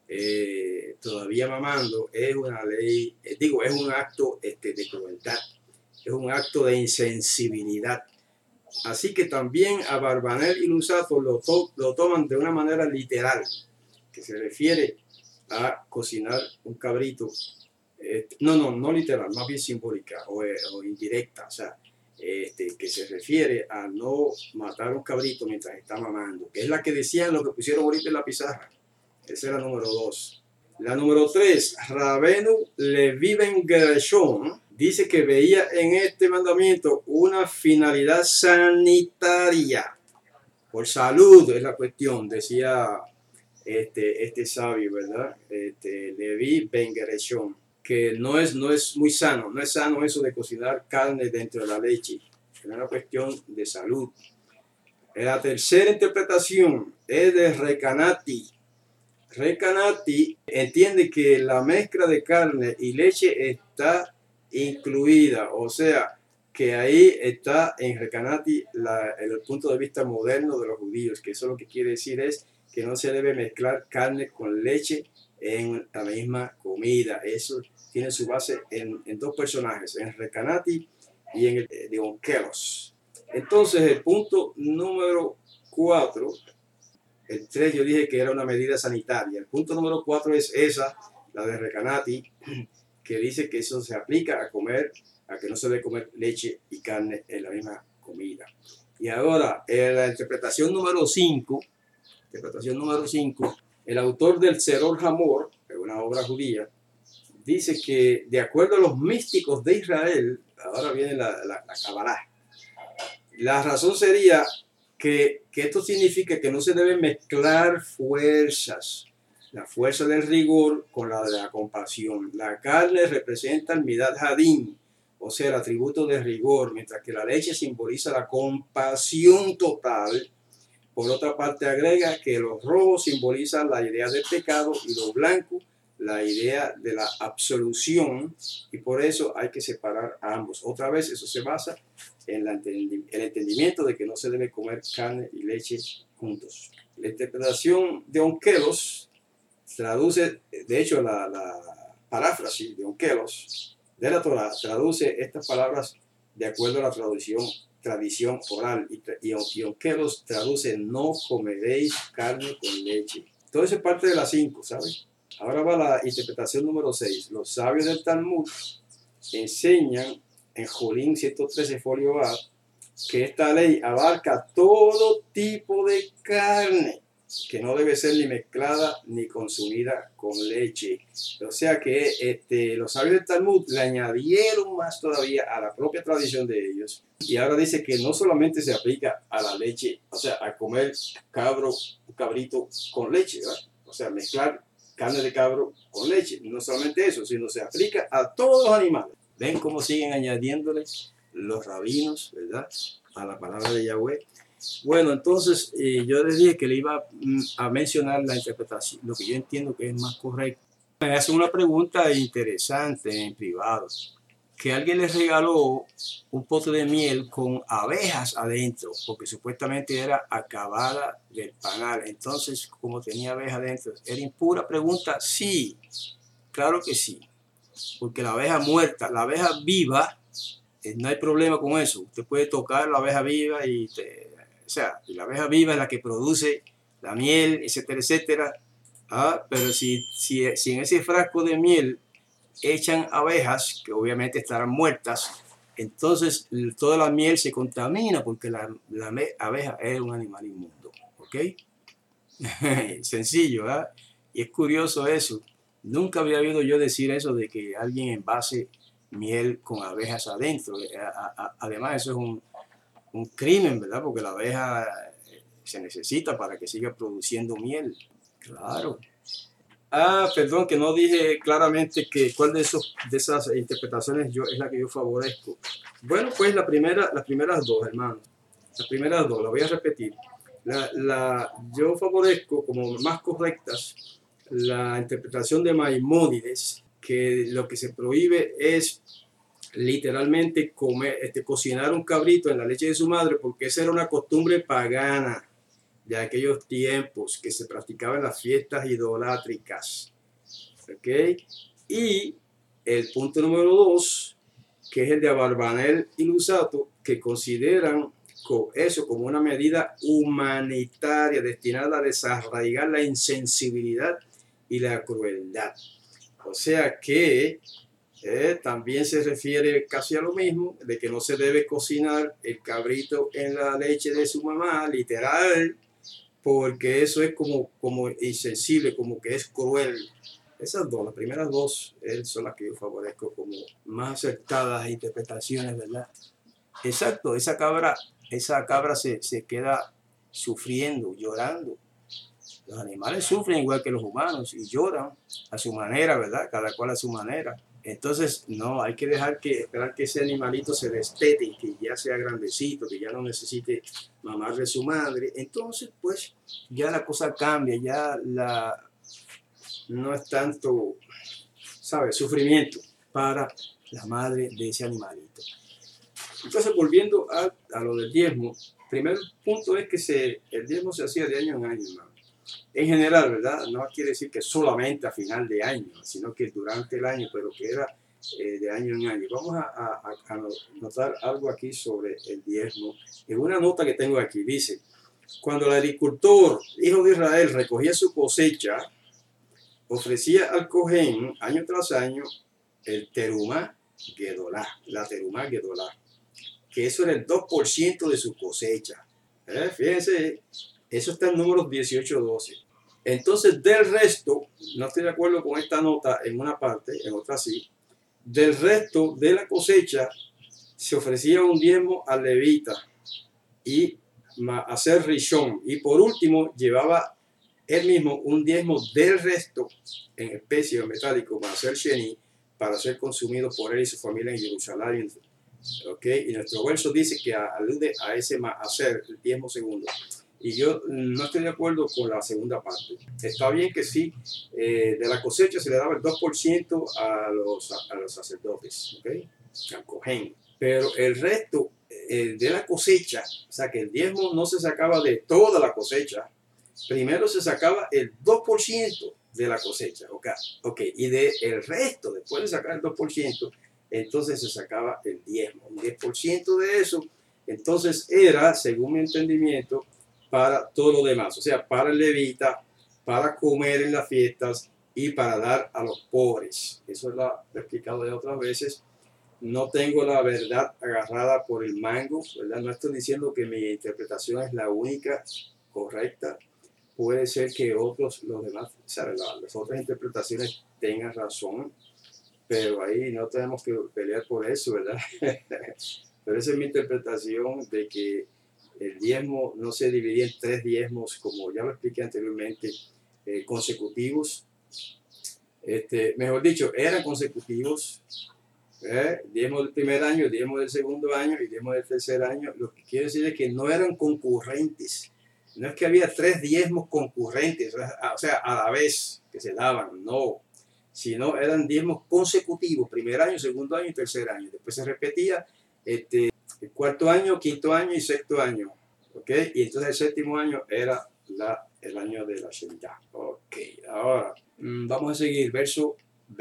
Eh, todavía mamando, es una ley, eh, digo, es un acto este, de crueldad, es un acto de insensibilidad. Así que también a Abarbanel y Lusato lo, to lo toman de una manera literal, que se refiere a cocinar un cabrito, eh, no, no, no literal, más bien simbólica o, eh, o indirecta, o sea, este, que se refiere a no matar un cabrito mientras está mamando, que es la que decían lo que pusieron ahorita en la pizarra. Esa es la número dos. La número tres, Rabenu Levi ben Gershon dice que veía en este mandamiento una finalidad sanitaria. Por salud es la cuestión, decía este, este sabio, ¿verdad? Este, Levi ben Gershon, que no es, no es muy sano, no es sano eso de cocinar carne dentro de la leche. Es una cuestión de salud. La tercera interpretación es de Recanati. Recanati entiende que la mezcla de carne y leche está incluida, o sea, que ahí está en Recanati la, el punto de vista moderno de los judíos, que eso lo que quiere decir es que no se debe mezclar carne con leche en la misma comida. Eso tiene su base en, en dos personajes, en Recanati y en el de Onkelos. Entonces el punto número cuatro, el tres yo dije que era una medida sanitaria. El punto número cuatro es esa, la de Recanati, que dice que eso se aplica a comer, a que no se debe comer leche y carne en la misma comida. Y ahora, en la interpretación número cinco, interpretación número cinco, el autor del Seror Hamor, una obra judía, dice que de acuerdo a los místicos de Israel, ahora viene la, la, la Kabbalah, la razón sería que, que esto significa que no se deben mezclar fuerzas, la fuerza del rigor con la de la compasión. La carne representa el Midat Hadin, o sea, el atributo de rigor, mientras que la leche simboliza la compasión total. Por otra parte, agrega que los rojos simbolizan la idea del pecado y los blancos la idea de la absolución, y por eso hay que separar a ambos. Otra vez, eso se basa en la entendi el entendimiento de que no se debe comer carne y leche juntos. La interpretación de Onkelos traduce, de hecho, la, la paráfrasis de Onkelos de la Torah traduce estas palabras de acuerdo a la tradición, tradición oral, y, y, y Onkelos traduce: no comeréis carne con leche. Todo eso es parte de las cinco, ¿sabes? Ahora va la interpretación número seis. Los sabios del Talmud enseñan en Julín ciento trece, folio A, que esta ley abarca todo tipo de carne, que no debe ser ni mezclada ni consumida con leche. O sea que este, los sabios del Talmud le añadieron más todavía a la propia tradición de ellos. Y ahora dice que no solamente se aplica a la leche, o sea, a comer cabro, cabrito con leche, ¿verdad? O sea, mezclar carne de cabro con leche. No solamente eso, sino se aplica a todos los animales. ¿Ven cómo siguen añadiéndole los rabinos, verdad, a la palabra de Yahweh? Bueno, entonces eh, yo les dije que le iba a mencionar la interpretación, lo que yo entiendo que es más correcto. Me hacen una pregunta interesante en privado, que alguien les regaló un pote de miel con abejas adentro, porque supuestamente era acabada del panal. Entonces, como tenía abejas adentro, ¿era impura? Pregunta, sí, claro que sí, porque la abeja muerta, la abeja viva, eh, no hay problema con eso. Usted puede tocar la abeja viva y, te, o sea, y la abeja viva es la que produce la miel, etcétera, etcétera. Ah, pero si, si, si en ese frasco de miel echan abejas, que obviamente estarán muertas, entonces toda la miel se contamina, porque la, la abeja es un animal inmundo, ¿ok? Sencillo, ¿verdad? Y es curioso eso. Nunca había oído yo decir eso de que alguien envase miel con abejas adentro. Además, eso es un, un crimen, ¿verdad? Porque la abeja se necesita para que siga produciendo miel. Claro. Ah, perdón, que no dije claramente que cuál de, esos, de esas interpretaciones yo, es la que yo favorezco. Bueno, pues la primera, las primeras dos, hermano. Las primeras dos, las voy a repetir. La, la, yo favorezco como más correctas la interpretación de Maimónides, que lo que se prohíbe es literalmente comer, este, cocinar un cabrito en la leche de su madre, porque esa era una costumbre pagana de aquellos tiempos que se practicaban en las fiestas idolátricas. ¿Ok? Y el punto número dos, que es el de Abarbanel y Lusato, que consideran eso como una medida humanitaria destinada a desarraigar la insensibilidad y la crueldad. O sea que eh, también se refiere casi a lo mismo, de que no se debe cocinar el cabrito en la leche de su mamá, literal, porque eso es como, como insensible, como que es cruel. Esas dos, las primeras dos, eh, son las que yo favorezco como más acertadas interpretaciones, ¿verdad? Exacto, esa cabra, esa cabra se, se queda sufriendo, llorando. Los animales sufren igual que los humanos y lloran a su manera, ¿verdad? Cada cual a su manera. Entonces, no, hay que dejar que, esperar que ese animalito se destete y que ya sea grandecito, que ya no necesite mamar de su madre. Entonces, pues, ya la cosa cambia, ya la, no es tanto, ¿sabes?, sufrimiento para la madre de ese animalito. Entonces, volviendo a, a lo del diezmo, primer punto es que se, el diezmo se hacía de año en año, hermano. En general, ¿verdad? No quiere decir que solamente a final de año, sino que durante el año, pero que era eh, de año en año. Vamos a, a, a notar algo aquí sobre el diezmo. En una nota que tengo aquí dice, cuando el agricultor, hijo de Israel, recogía su cosecha, ofrecía al Cojén año tras año el terumá gedolá, la terumá gedolá, que eso era el dos por ciento de su cosecha. ¿Eh? Fíjense, eso está en números dieciocho doce. Entonces, del resto, no estoy de acuerdo con esta nota en una parte, en otra sí, del resto de la cosecha se ofrecía un diezmo al levita y hacer rishon. Y por último, llevaba él mismo un diezmo del resto en especie o metálico para hacer sheni, para ser consumido por él y su familia en Jerusalén. ¿Okay? Y nuestro verso dice que alude a ese hacer el diezmo segundo. Y yo no estoy de acuerdo con la segunda parte. Está bien que sí, eh, de la cosecha se le daba el dos por ciento a los, a, a los sacerdotes, ¿okay? Al Cojén. Pero el resto eh, de la cosecha, o sea que el diezmo no se sacaba de toda la cosecha, primero se sacaba el dos por ciento de la cosecha, okay, okay, y del de resto, después de sacar el dos por ciento, entonces se sacaba el diezmo, un diez por ciento de eso, entonces era, según mi entendimiento, para todo lo demás, o sea, para el levita, para comer en las fiestas y para dar a los pobres. Eso lo he explicado de otras veces. No tengo la verdad agarrada por el mango, ¿verdad? No estoy diciendo que mi interpretación es la única correcta. Puede ser que otros, los demás, o sea, las otras interpretaciones tengan razón, pero ahí no tenemos que pelear por eso, ¿verdad? Pero esa es mi interpretación de que el diezmo no se dividía en tres diezmos, como ya lo expliqué anteriormente, eh, consecutivos. Este, mejor dicho, eran consecutivos. ¿Eh? Diezmo del primer año, diezmo del segundo año y diezmo del tercer año. Lo que quiere decir es que no eran concurrentes. No es que había tres diezmos concurrentes, o sea, a la vez que se daban, no. Sino eran diezmos consecutivos, primer año, segundo año y tercer año. Después se repetía este, el cuarto año, quinto año y sexto año. ¿Okay? Y entonces el séptimo año era la, el año de la Shemitah. Ok, ahora mmm, vamos a seguir, verso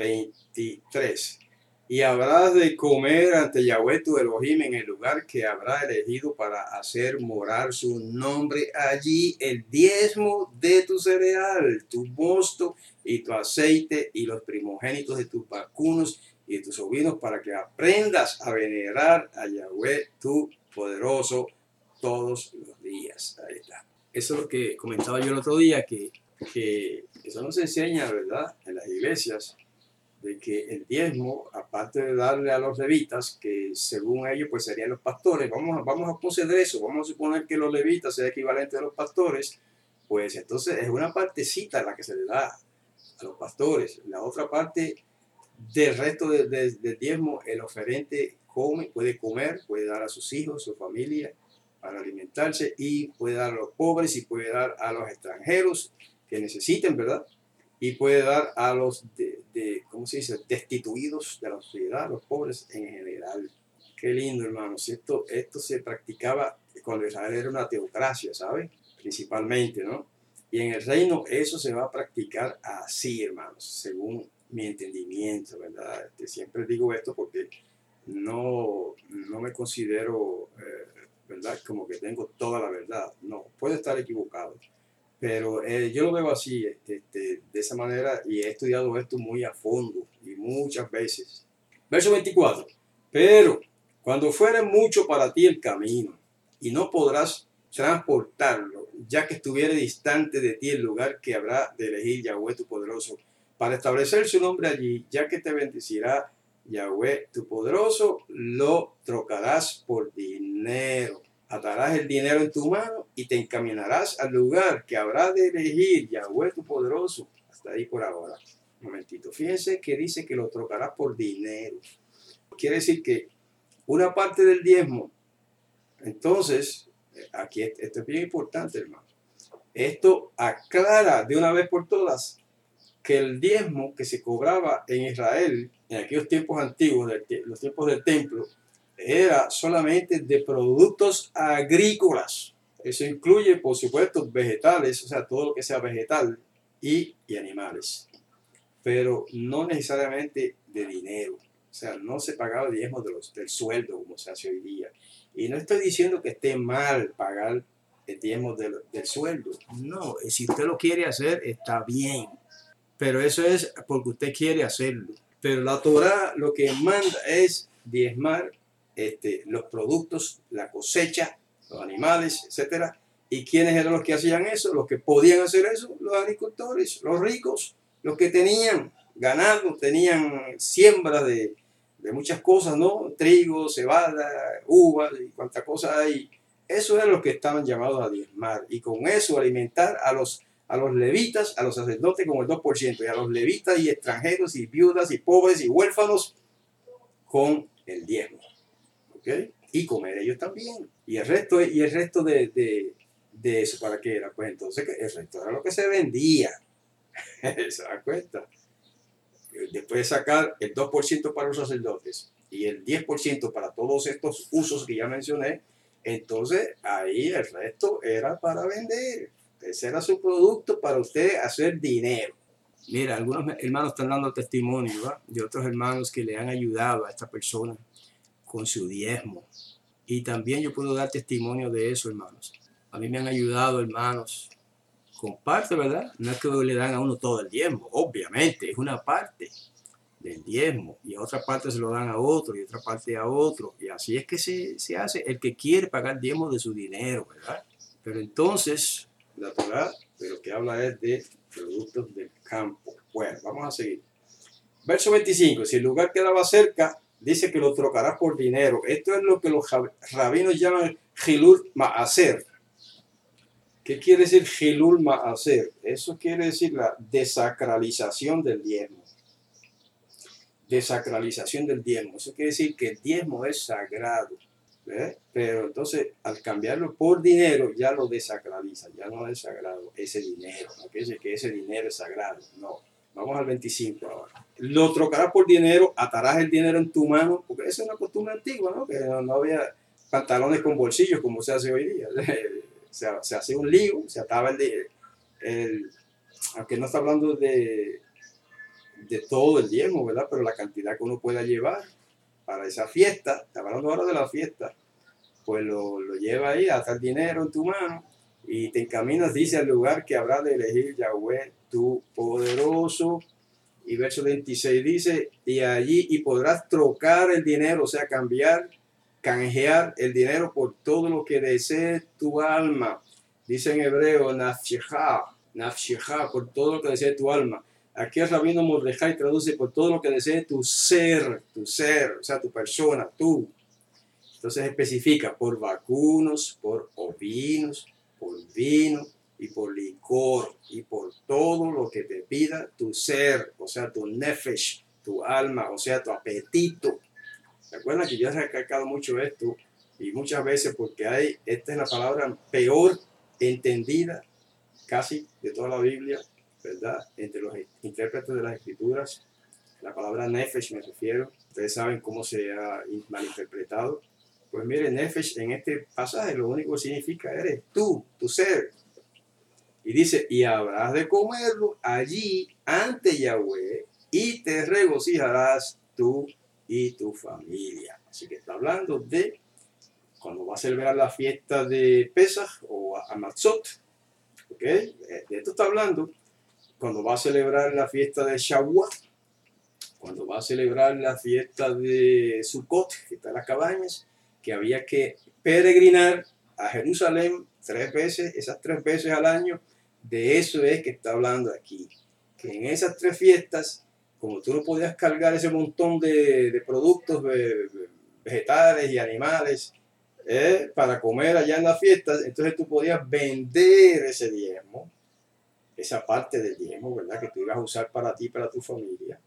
veintitrés. Y habrás de comer ante Yahweh tu Elohim en el lugar que habrá elegido para hacer morar su nombre allí, el diezmo de tu cereal, tu mosto y tu aceite y los primogénitos de tus vacunos y de tus ovinos, para que aprendas a venerar a Yahweh tu poderoso todos los días. Ahí está. Eso es lo que comentaba yo el otro día, que, que eso no se enseña, ¿verdad?, en las iglesias, de que el diezmo, aparte de darle a los levitas, que según ellos pues serían los pastores, vamos a, vamos a conceder eso, vamos a suponer que los levitas sean equivalentes a los pastores, pues entonces es una partecita la que se le da a los pastores. La otra parte del resto del de, de diezmo, el oferente come, puede comer, puede dar a sus hijos, su familia, para alimentarse, y puede dar a los pobres y puede dar a los extranjeros que necesiten, ¿verdad? Y puede dar a los, de, de, ¿cómo se dice?, destituidos de la sociedad, los pobres en general. Qué lindo, hermanos. Esto, esto se practicaba cuando Israel era una teocracia, ¿sabes? Principalmente, ¿no? Y en el reino eso se va a practicar así, hermanos, según mi entendimiento, ¿verdad? Este, siempre digo esto porque no, no me considero, eh, ¿verdad?, como que tengo toda la verdad. No, puedo estar equivocado. Pero eh, yo lo veo así, este, de esa manera, y he estudiado esto muy a fondo y muchas veces. Verso veinticuatro. Pero cuando fuere mucho para ti el camino y no podrás transportarlo, ya que estuviere distante de ti el lugar que habrá de elegir Yahweh tu poderoso, para establecer su nombre allí, ya que te bendecirá Yahweh tu poderoso, lo trocarás por dinero. Atarás el dinero en tu mano y te encaminarás al lugar que habrá de elegir Yahweh tu poderoso. Hasta ahí por ahora. Un momentito. Fíjense que dice que lo trocarás por dinero. Quiere decir que una parte del diezmo, entonces, aquí esto es bien importante, hermano. Esto aclara de una vez por todas que el diezmo que se cobraba en Israel en aquellos tiempos antiguos, los tiempos del templo, era solamente de productos agrícolas. Eso incluye, por supuesto, vegetales, o sea, todo lo que sea vegetal y, y animales. Pero no necesariamente de dinero. O sea, no se pagaba diezmo de los, del sueldo como se hace hoy día. Y no estoy diciendo que esté mal pagar el diezmo del, del sueldo. No, si usted lo quiere hacer, está bien. Pero eso es porque usted quiere hacerlo. Pero la Torá lo que manda es diezmar este, los productos, la cosecha, los animales, etcétera. ¿Y quiénes eran los que hacían eso? Los que podían hacer eso, los agricultores, los ricos, los que tenían ganado, tenían siembras de, de muchas cosas, ¿no? Trigo, cebada, uvas y cuantas cosas hay. Eso eran los que estaban llamados a diezmar y con eso alimentar a los, a los levitas, a los sacerdotes con el dos por ciento y a los levitas y extranjeros y viudas y pobres y huérfanos con el diezmo. ¿Okay? Y comer ellos también. Y el resto, y el resto de, de, de eso, ¿para qué era? Pues entonces el resto era lo que se vendía. ¿Se da cuenta? Después de sacar el dos por ciento para los sacerdotes y el diez por ciento para todos estos usos que ya mencioné, entonces ahí el resto era para vender. Ese era su producto para usted hacer dinero. Mira, algunos hermanos están dando testimonio, ¿va? De otros hermanos que le han ayudado a esta persona con su diezmo. Y también yo puedo dar testimonio de eso, hermanos. A mí me han ayudado, hermanos, con parte, ¿verdad? No es que le dan a uno todo el diezmo, obviamente, es una parte del diezmo. Y a otra parte se lo dan a otro, y otra parte a otro. Y así es que se, se hace el que quiere pagar diezmo de su dinero, ¿verdad? Pero entonces, la Torá de lo que habla es de productos del campo. Bueno, vamos a seguir. Verso veinticinco. Si el lugar quedaba cerca, dice que lo trocarás por dinero. Esto es lo que los rabinos llaman Hilul Ma'aser. ¿Qué quiere decir Hilul Ma'aser? Eso quiere decir la desacralización del diezmo. Desacralización del diezmo. Eso quiere decir que el diezmo es sagrado. ¿Ves? Pero entonces, al cambiarlo por dinero, ya lo desacraliza. Ya no es sagrado ese dinero. No quiere decir que ese dinero es sagrado. No. Vamos al veinticinco ahora. Lo trocarás por dinero, atarás el dinero en tu mano, porque esa es una costumbre antigua, ¿no? Que no, no había pantalones con bolsillos como se hace hoy día. Se, se hace un lío, se ataba el, el, aunque no está hablando de, de todo el diezmo, ¿verdad? Pero la cantidad que uno pueda llevar para esa fiesta, está hablando ahora de la fiesta, pues lo, lo lleva ahí, ata el dinero en tu mano y te encaminas, dice, al lugar que habrá de elegir Yahweh, tu poderoso. Y verso veintiséis dice, y allí y podrás trocar el dinero, o sea, cambiar, canjear el dinero por todo lo que desee tu alma. Dice en hebreo, nafshecha, nafshecha, por todo lo que desee tu alma. Aquí el rabino Mordejai traduce por todo lo que desee tu ser, tu ser, o sea, tu persona, tú. Entonces especifica por vacunos, por ovinos, por vino y por licor y por todo lo que te pida tu ser, o sea, tu nefesh, tu alma, o sea, tu apetito. Recuerda que yo he recalcado mucho esto y muchas veces porque hay, esta es la palabra peor entendida casi de toda la Biblia, ¿verdad? Entre los intérpretes de las escrituras, la palabra nefesh me refiero, ustedes saben cómo se ha malinterpretado. Pues mire, nefesh en este pasaje lo único que significa eres tú, tu ser. Y dice, y habrás de comerlo allí ante Yahweh y te regocijarás tú y tu familia. Así que está hablando de cuando va a celebrar la fiesta de Pesach o a Matzot. ¿Ok? De esto está hablando cuando va a celebrar la fiesta de Shavuot, cuando va a celebrar la fiesta de Sukkot, que está en las cabañas, que había que peregrinar a Jerusalén tres veces, esas tres veces al año. De eso es que está hablando aquí. Que en esas tres fiestas, como tú no podías cargar ese montón de, de productos vegetales y animales eh, para comer allá en las fiestas, entonces tú podías vender ese diezmo, esa parte del diezmo, ¿verdad? Que tú ibas a usar para ti, para tu familia.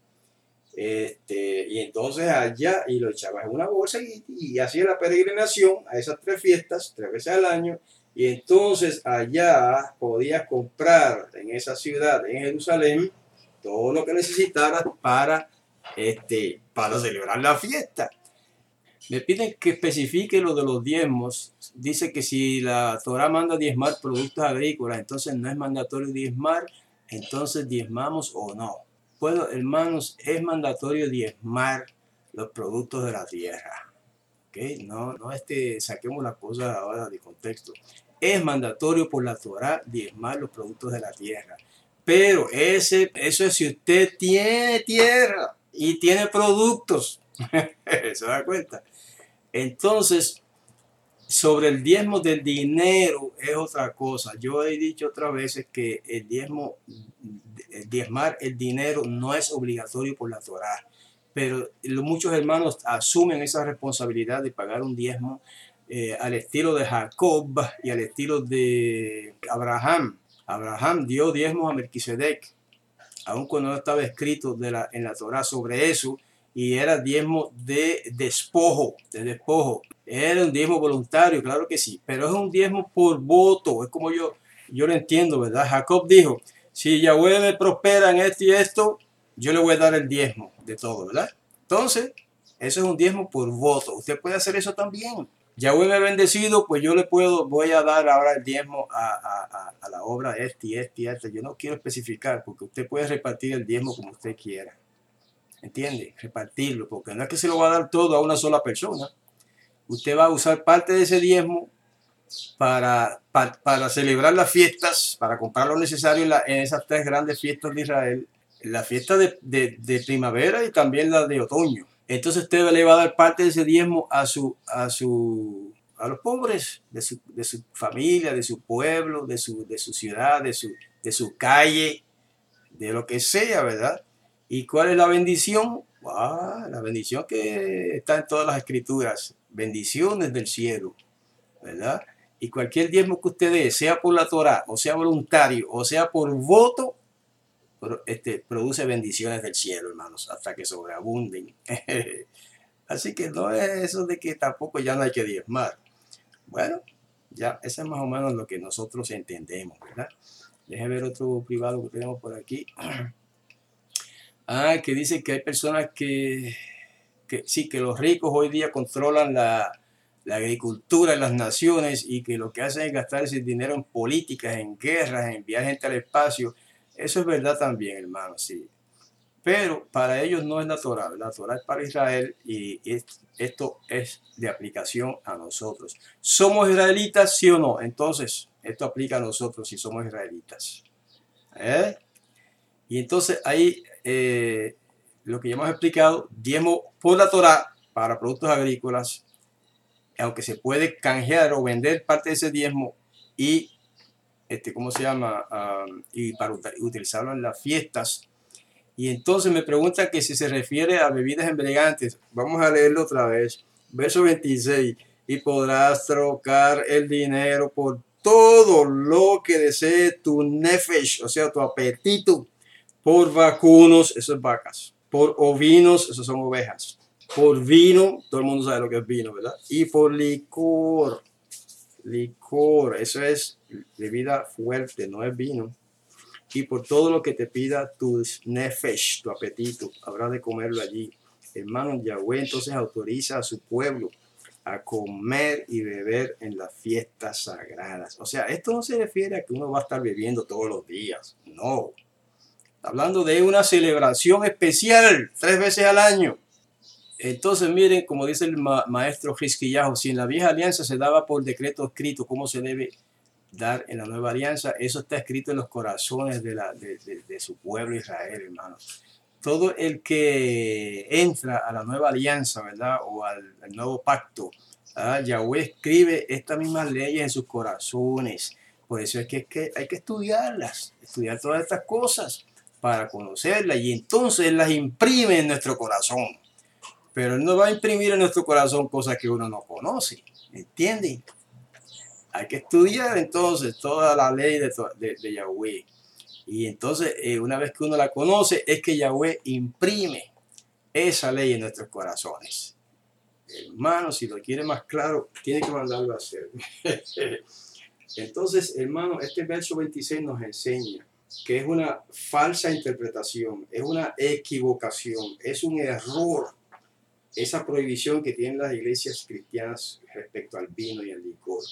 Este, y entonces allá, y lo echabas en una bolsa y, y hacías la peregrinación a esas tres fiestas, tres veces al año, y entonces allá podías comprar en esa ciudad, en Jerusalén, todo lo que necesitaras para, este, para celebrar la fiesta. Me piden que especifique lo de los diezmos. Dice que si la Torá manda diezmar productos agrícolas, entonces no es mandatorio diezmar, entonces diezmamos o no. Bueno, hermanos, es mandatorio diezmar los productos de la tierra. ¿Okay? No, no este, saquemos las cosas ahora de contexto. Es mandatorio por la Torá diezmar los productos de la tierra. Pero ese, eso es si usted tiene tierra y tiene productos. ¿Se da cuenta? Entonces, sobre el diezmo del dinero es otra cosa. Yo he dicho otras veces que el diezmo, el diezmar el dinero no es obligatorio por la Torá, pero muchos hermanos asumen esa responsabilidad de pagar un diezmo eh, al estilo de Jacob y al estilo de Abraham. Abraham dio diezmos a Melquisedec, aun cuando no estaba escrito de la, en la Torá sobre eso, y era diezmo de despojo, de despojo. Era un diezmo voluntario, claro que sí, pero es un diezmo por voto, es como yo, yo lo entiendo, ¿verdad? Jacob dijo, si Yahweh me prospera en esto y esto, yo le voy a dar el diezmo de todo, ¿verdad? Entonces, eso es un diezmo por voto. Usted puede hacer eso también. Yahweh me ha bendecido, pues yo le puedo, voy a dar ahora el diezmo a, a, a, a la obra este y este y este. Yo no quiero especificar, porque usted puede repartir el diezmo como usted quiera. ¿Entiende? Repartirlo, porque no es que se lo va a dar todo a una sola persona. Usted va a usar parte de ese diezmo para, para, para celebrar las fiestas, para comprar lo necesario en, la, en esas tres grandes fiestas de Israel, la fiesta de, de, de primavera y también la de otoño. Entonces usted le va a dar parte de ese diezmo a, su, a, su, a los pobres de su, de su familia, de su pueblo, de su, de su ciudad, de su, de su calle, de lo que sea, ¿verdad? ¿Y cuál es la bendición? Ah, la bendición que está en todas las escrituras. Bendiciones del cielo, ¿verdad? Y cualquier diezmo que usted dé, sea por la Torá, o sea voluntario, o sea por voto, este, produce bendiciones del cielo, hermanos, hasta que sobreabunden. Así que no es eso de que tampoco ya no hay que diezmar. Bueno, ya, eso es más o menos lo que nosotros entendemos, ¿verdad? Déjeme ver otro privado que tenemos por aquí. Ah, que dice que hay personas que, que sí, que los ricos hoy día controlan la, la agricultura en las naciones y que lo que hacen es gastar ese dinero en políticas, en guerras, en enviar gente al espacio. Eso es verdad también, hermano, sí. Pero para ellos no es la Torá. La Torá es para Israel y esto es de aplicación a nosotros. ¿Somos israelitas, sí o no? Entonces, esto aplica a nosotros si somos israelitas. ¿Eh? Y entonces ahí eh, lo que ya hemos explicado, diezmo por la Torá para productos agrícolas, aunque se puede canjear o vender parte de ese diezmo y, este, ¿cómo se llama? Um, y para utilizarlo en las fiestas. Y entonces me preguntan que si se refiere a bebidas embriagantes. Vamos a leerlo otra vez. Verso veintiséis. Y podrás trocar el dinero por todo lo que desee tu nefesh, o sea, tu apetito. Por vacunos, eso es vacas. Por ovinos, eso son ovejas. Por vino, todo el mundo sabe lo que es vino, ¿verdad? Y por licor. Licor, eso es bebida fuerte, no es vino. Y por todo lo que te pida tu nefesh, tu apetito, habrá de comerlo allí. Hermano, Yahweh entonces autoriza a su pueblo a comer y beber en las fiestas sagradas. O sea, esto no se refiere a que uno va a estar bebiendo todos los días. No. Está hablando de una celebración especial, tres veces al año. Entonces, miren, como dice el ma maestro Hizkiyahu, si en la vieja alianza se daba por decreto escrito cómo se debe dar en la nueva alianza, eso está escrito en los corazones de, la, de, de, de su pueblo Israel, hermanos. Todo el que entra a la nueva alianza, ¿verdad? O al, al nuevo pacto, ¿verdad? Yahweh escribe estas mismas leyes en sus corazones. Por eso es que, es que hay que estudiarlas, estudiar todas estas cosas para conocerlas y entonces las imprime en nuestro corazón. Pero Él no va a imprimir en nuestro corazón cosas que uno no conoce, ¿entienden? Hay que estudiar entonces toda la ley de, de, de Yahweh. Y entonces, eh, una vez que uno la conoce, es que Yahweh imprime esa ley en nuestros corazones. Hermano, si lo quiere más claro, tiene que mandarlo a hacer. Entonces, hermano, este verso veintiséis nos enseña que es una falsa interpretación, es una equivocación, es un error esa prohibición que tienen las iglesias cristianas respecto al vino y al licor.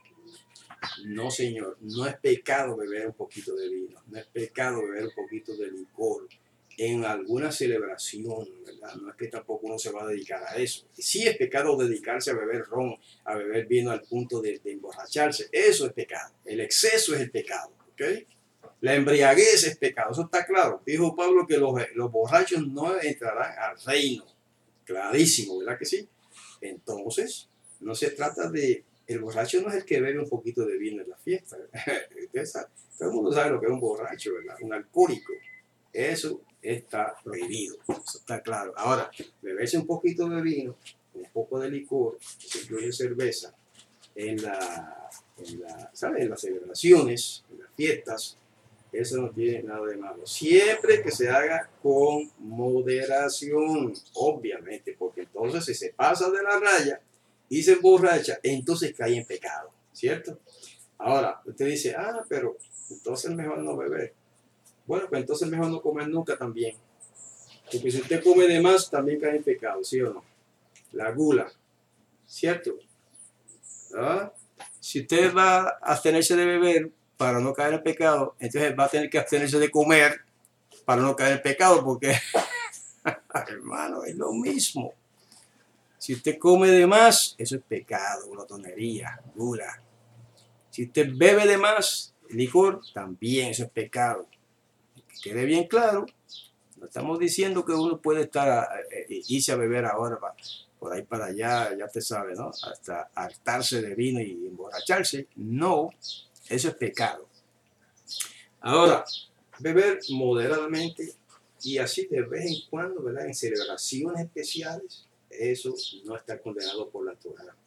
No, señor, no es pecado beber un poquito de vino, no es pecado beber un poquito de licor en alguna celebración, ¿verdad? No es que tampoco uno se va a dedicar a eso. Sí es pecado dedicarse a beber ron, a beber vino al punto de, de emborracharse. Eso es pecado. El exceso es el pecado, ¿ok? La embriaguez es pecado, eso está claro. Dijo Pablo que los, los borrachos no entrarán al reino. Clarísimo, ¿verdad que sí? Entonces, no se trata de... El borracho no es el que bebe un poquito de vino en la fiesta. Todo el mundo sabe lo que es un borracho, ¿verdad? Un alcohólico. Eso está prohibido, eso está claro. Ahora, beberse un poquito de vino, un poco de licor, que se incluye cerveza, en, la, en, la, ¿sabes? En las celebraciones, en las fiestas, eso no tiene nada de malo. Siempre que se haga con moderación, obviamente, porque entonces si se pasa de la raya y se emborracha, entonces cae en pecado, ¿cierto? Ahora, usted dice, ah, pero entonces es mejor no beber. Bueno, pues entonces mejor no comer nunca también. Porque si usted come de más, también cae en pecado, ¿sí o no? La gula, ¿cierto? ¿Ah? Si usted va a abstenerse de beber para no caer en pecado, entonces va a tener que abstenerse de comer para no caer en pecado, porque, hermano, es lo mismo. Si usted come de más, eso es pecado, glotonería, gula. Si usted bebe de más, licor, también eso es pecado. Que quede bien claro, no estamos diciendo que uno puede estar, eh, irse a beber ahora pa, por ahí para allá, ya usted sabe, ¿no? Hasta hartarse de vino y emborracharse. No, eso es pecado. Ahora, beber moderadamente y así de vez en cuando, ¿verdad? En celebraciones especiales, eso no está condenado por la Torá.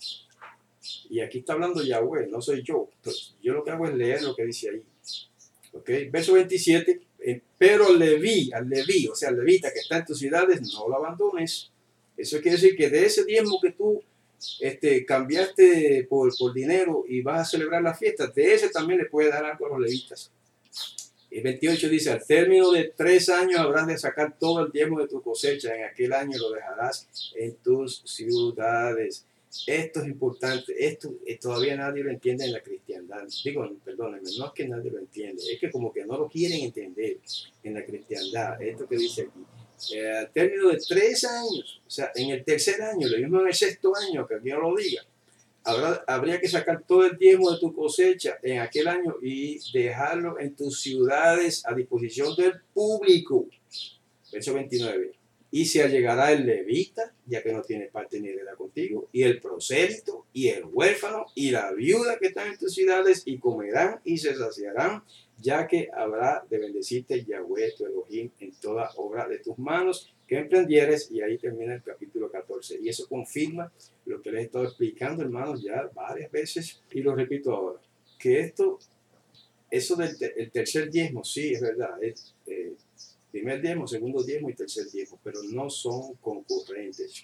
Y aquí está hablando Yahweh, no soy yo. Entonces, yo lo que hago es leer lo que dice ahí. ¿Ok? Verso veintisiete. Eh, pero Leví, al Leví, o sea, al levita que está en tus ciudades, no lo abandones. Eso quiere decir que de ese diezmo que tú este, cambiaste por, por dinero y vas a celebrar la fiesta, de ese también le puedes dar algo a los levitas. El veintiocho dice, al término de tres años habrás de sacar todo el diezmo de tu cosecha, en aquel año lo dejarás en tus ciudades. Esto es importante, esto eh, todavía nadie lo entiende en la cristiandad. Digo, perdónenme, no es que nadie lo entiende, es que como que no lo quieren entender en la cristiandad. Esto que dice aquí, eh, al término de tres años, o sea, en el tercer año, lo mismo en el sexto año, que aquí no lo diga, habrá, habría que sacar todo el diezmo de tu cosecha en aquel año y dejarlo en tus ciudades a disposición del público. Verso veintinueve. Y se allegará el levita, ya que no tiene parte ni heredad contigo, y el prosélito, y el huérfano, y la viuda que están en tus ciudades, y comerán y se saciarán, ya que habrá de bendecirte Yahweh tu Elohim en toda obra de tus manos que emprendieres. Y ahí termina el capítulo catorce. Y eso confirma lo que les he estado explicando, hermanos, ya varias veces, y lo repito ahora, que esto, eso del el tercer diezmo, sí, es verdad, es... Eh, primer diezmo, segundo diezmo y tercer diezmo, pero no son concurrentes.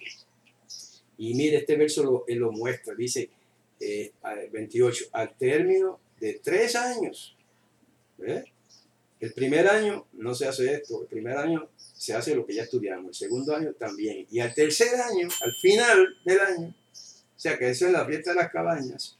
Y mire, este verso lo, él lo muestra, dice eh, veintiocho, al término de tres años, ¿eh? El primer año no se hace esto, el primer año se hace lo que ya estudiamos, el segundo año también, y al tercer año, al final del año, o sea que eso es la fiesta de las cabañas,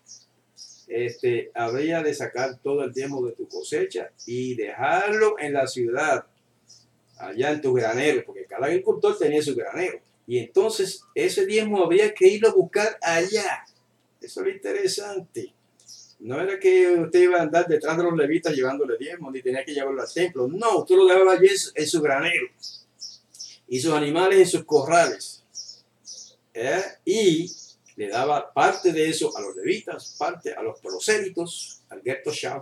este, habría de sacar todo el diezmo de tu cosecha y dejarlo en la ciudad, allá en tu granero, porque cada agricultor tenía su granero. Y entonces ese diezmo habría que irlo a buscar allá. Eso es lo interesante. No era que usted iba a andar detrás de los levitas llevándole diezmo, ni tenía que llevarlo al templo. No, usted lo dejaba allí en su, en su granero. Y sus animales en sus corrales. ¿Eh? Y le daba parte de eso a los levitas, parte a los prosélitos, al Getto Shab,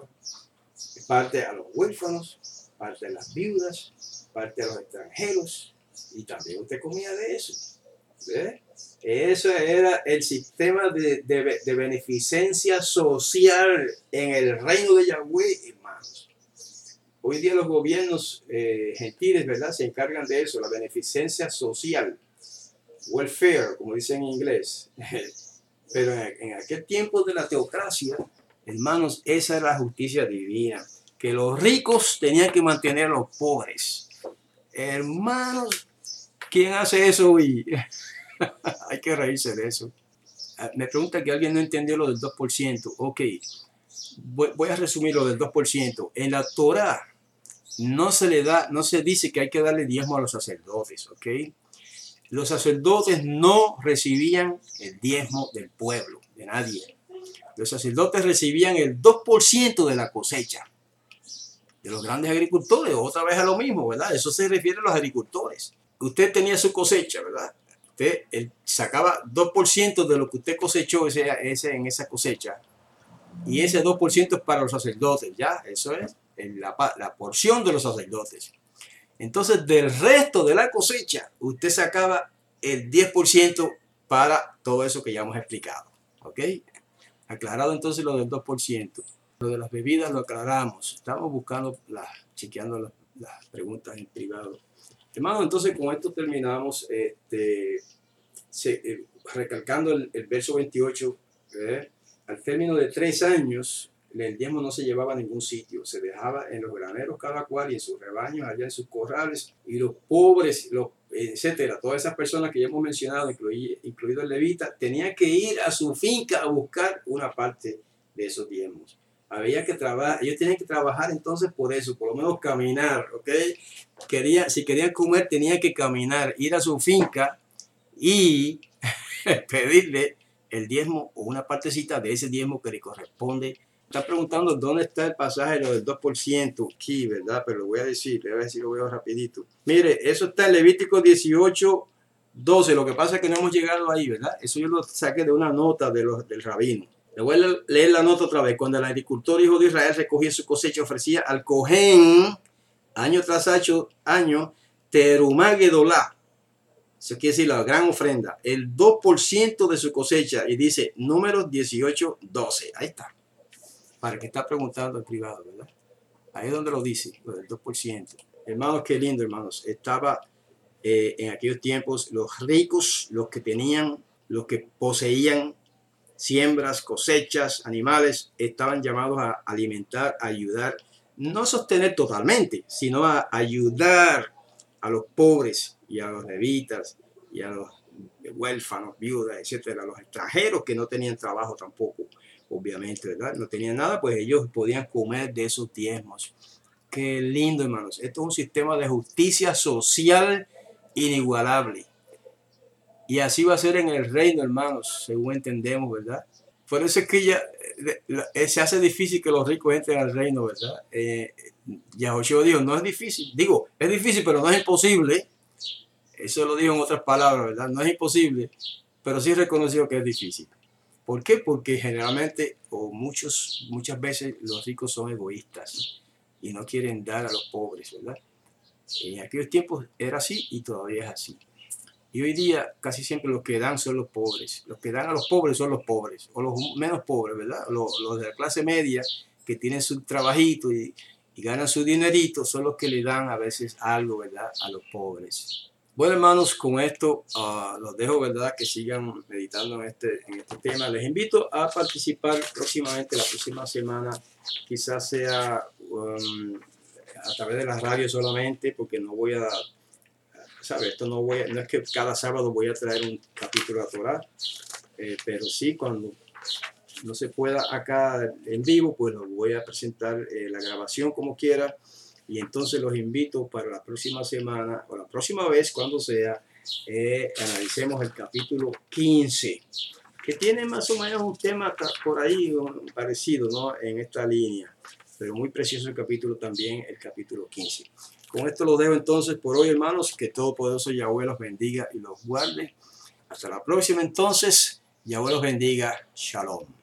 parte a los huérfanos, parte a las viudas, parte a los extranjeros, y también usted comía de eso. ¿Ve? Ese era el sistema de, de, de beneficencia social en el reino de Yahweh, hermanos. Hoy día los gobiernos eh, gentiles, ¿verdad?, se encargan de eso, la beneficencia social, welfare, como dicen en inglés. Pero en, en aquel tiempo de la teocracia, hermanos, esa era la justicia divina, que los ricos tenían que mantener a los pobres. Hermanos, ¿quién hace eso hoy? Hay que reírse de eso. Me pregunta que alguien no entendió lo del dos por ciento. Ok, voy, voy a resumir lo del dos por ciento. En la Torah no se le da, no se dice que hay que darle diezmo a los sacerdotes, ok. Los sacerdotes no recibían el diezmo del pueblo, de nadie. Los sacerdotes recibían el dos por ciento de la cosecha de los grandes agricultores. Otra vez a lo mismo, ¿verdad? Eso se refiere a los agricultores. Usted tenía su cosecha, ¿verdad? Usted él, sacaba dos por ciento de lo que usted cosechó ese, ese, en esa cosecha. Y ese dos por ciento es para los sacerdotes, ¿ya? Eso es la, la porción de los sacerdotes. Entonces, del resto de la cosecha, usted sacaba el diez por ciento para todo eso que ya hemos explicado. ¿Ok? Aclarado entonces lo del dos por ciento. Lo de las bebidas lo aclaramos. Estamos buscando, las, chequeando las, las preguntas en privado. Hermano, entonces con esto terminamos, este, se, eh, recalcando el, el verso veintiocho. ¿eh? Al término de tres años, el diezmo no se llevaba a ningún sitio, se dejaba en los graneros cada cual y en sus rebaños, allá en sus corrales, y los pobres, los, etcétera, todas esas personas que ya hemos mencionado, incluido, incluido el levita, tenían que ir a su finca a buscar una parte de esos diezmos. Había que trabajar, ellos tenían que trabajar entonces por eso, por lo menos caminar, ¿ok? Quería, si querían comer, tenían que caminar, ir a su finca y pedirle el diezmo o una partecita de ese diezmo que le corresponde. Está preguntando dónde está el pasaje lo del dos por ciento aquí, ¿verdad? Pero lo voy a decir, le voy a decir, lo veo rapidito. Mire, eso está en Levítico dieciocho, doce. Lo que pasa es que no hemos llegado ahí, ¿verdad? Eso yo lo saqué de una nota de los, del rabino. Le voy a leer la nota otra vez. Cuando el agricultor hijo de Israel recogía su cosecha, ofrecía al Cohen, año tras año, terumá gedolá. Eso quiere decir la gran ofrenda. El dos por ciento de su cosecha. Y dice, números dieciocho, doce. Ahí está. Para que está preguntando al privado, ¿verdad? Ahí es donde lo dice, lo del dos por ciento. Hermanos, qué lindo, hermanos. Estaba eh, en aquellos tiempos los ricos, los que tenían, los que poseían siembras, cosechas, animales, estaban llamados a alimentar, a ayudar, no a sostener totalmente, sino a ayudar a los pobres y a los levitas y a los huérfanos, viudas, etcétera, a los extranjeros que no tenían trabajo tampoco. Obviamente, ¿verdad? No tenían nada, pues ellos podían comer de esos diezmos. Qué lindo, hermanos. Esto es un sistema de justicia social inigualable. Y así va a ser en el reino, hermanos, según entendemos, ¿verdad? Por eso es que ya se hace difícil que los ricos entren al reino, ¿verdad? Eh, Yahushua dijo, no es difícil. Digo, es difícil, pero no es imposible. Eso lo dijo en otras palabras, ¿verdad? No es imposible, pero sí reconoció que es difícil. ¿Por qué? Porque generalmente o muchos, muchas veces los ricos son egoístas y no quieren dar a los pobres, ¿verdad? En aquellos tiempos era así y todavía es así. Y hoy día casi siempre los que dan son los pobres. Los que dan a los pobres son los pobres, o los menos pobres, ¿verdad? Los, los de la clase media que tienen su trabajito y, y ganan su dinerito son los que le dan a veces algo, ¿verdad? A los pobres. Bueno, hermanos, con esto uh, los dejo, ¿verdad? Que sigan meditando en este, en este tema. Les invito a participar próximamente, la próxima semana, quizás sea um, a través de la radio solamente, porque no voy a, ¿sabes? Esto no, voy a, no es que cada sábado voy a traer un capítulo de la Torah, eh, pero sí, cuando no se pueda acá en vivo, pues lo voy a presentar eh, la grabación como quiera. Y entonces los invito para la próxima semana, o la próxima vez, cuando sea, eh, analicemos el capítulo quince, que tiene más o menos un tema por ahí parecido, ¿no? En esta línea, pero muy precioso el capítulo también, el capítulo quince. Con esto lo dejo entonces por hoy, hermanos, que Todopoderoso Yahweh los bendiga y los guarde. Hasta la próxima entonces, Yahweh los bendiga. Shalom.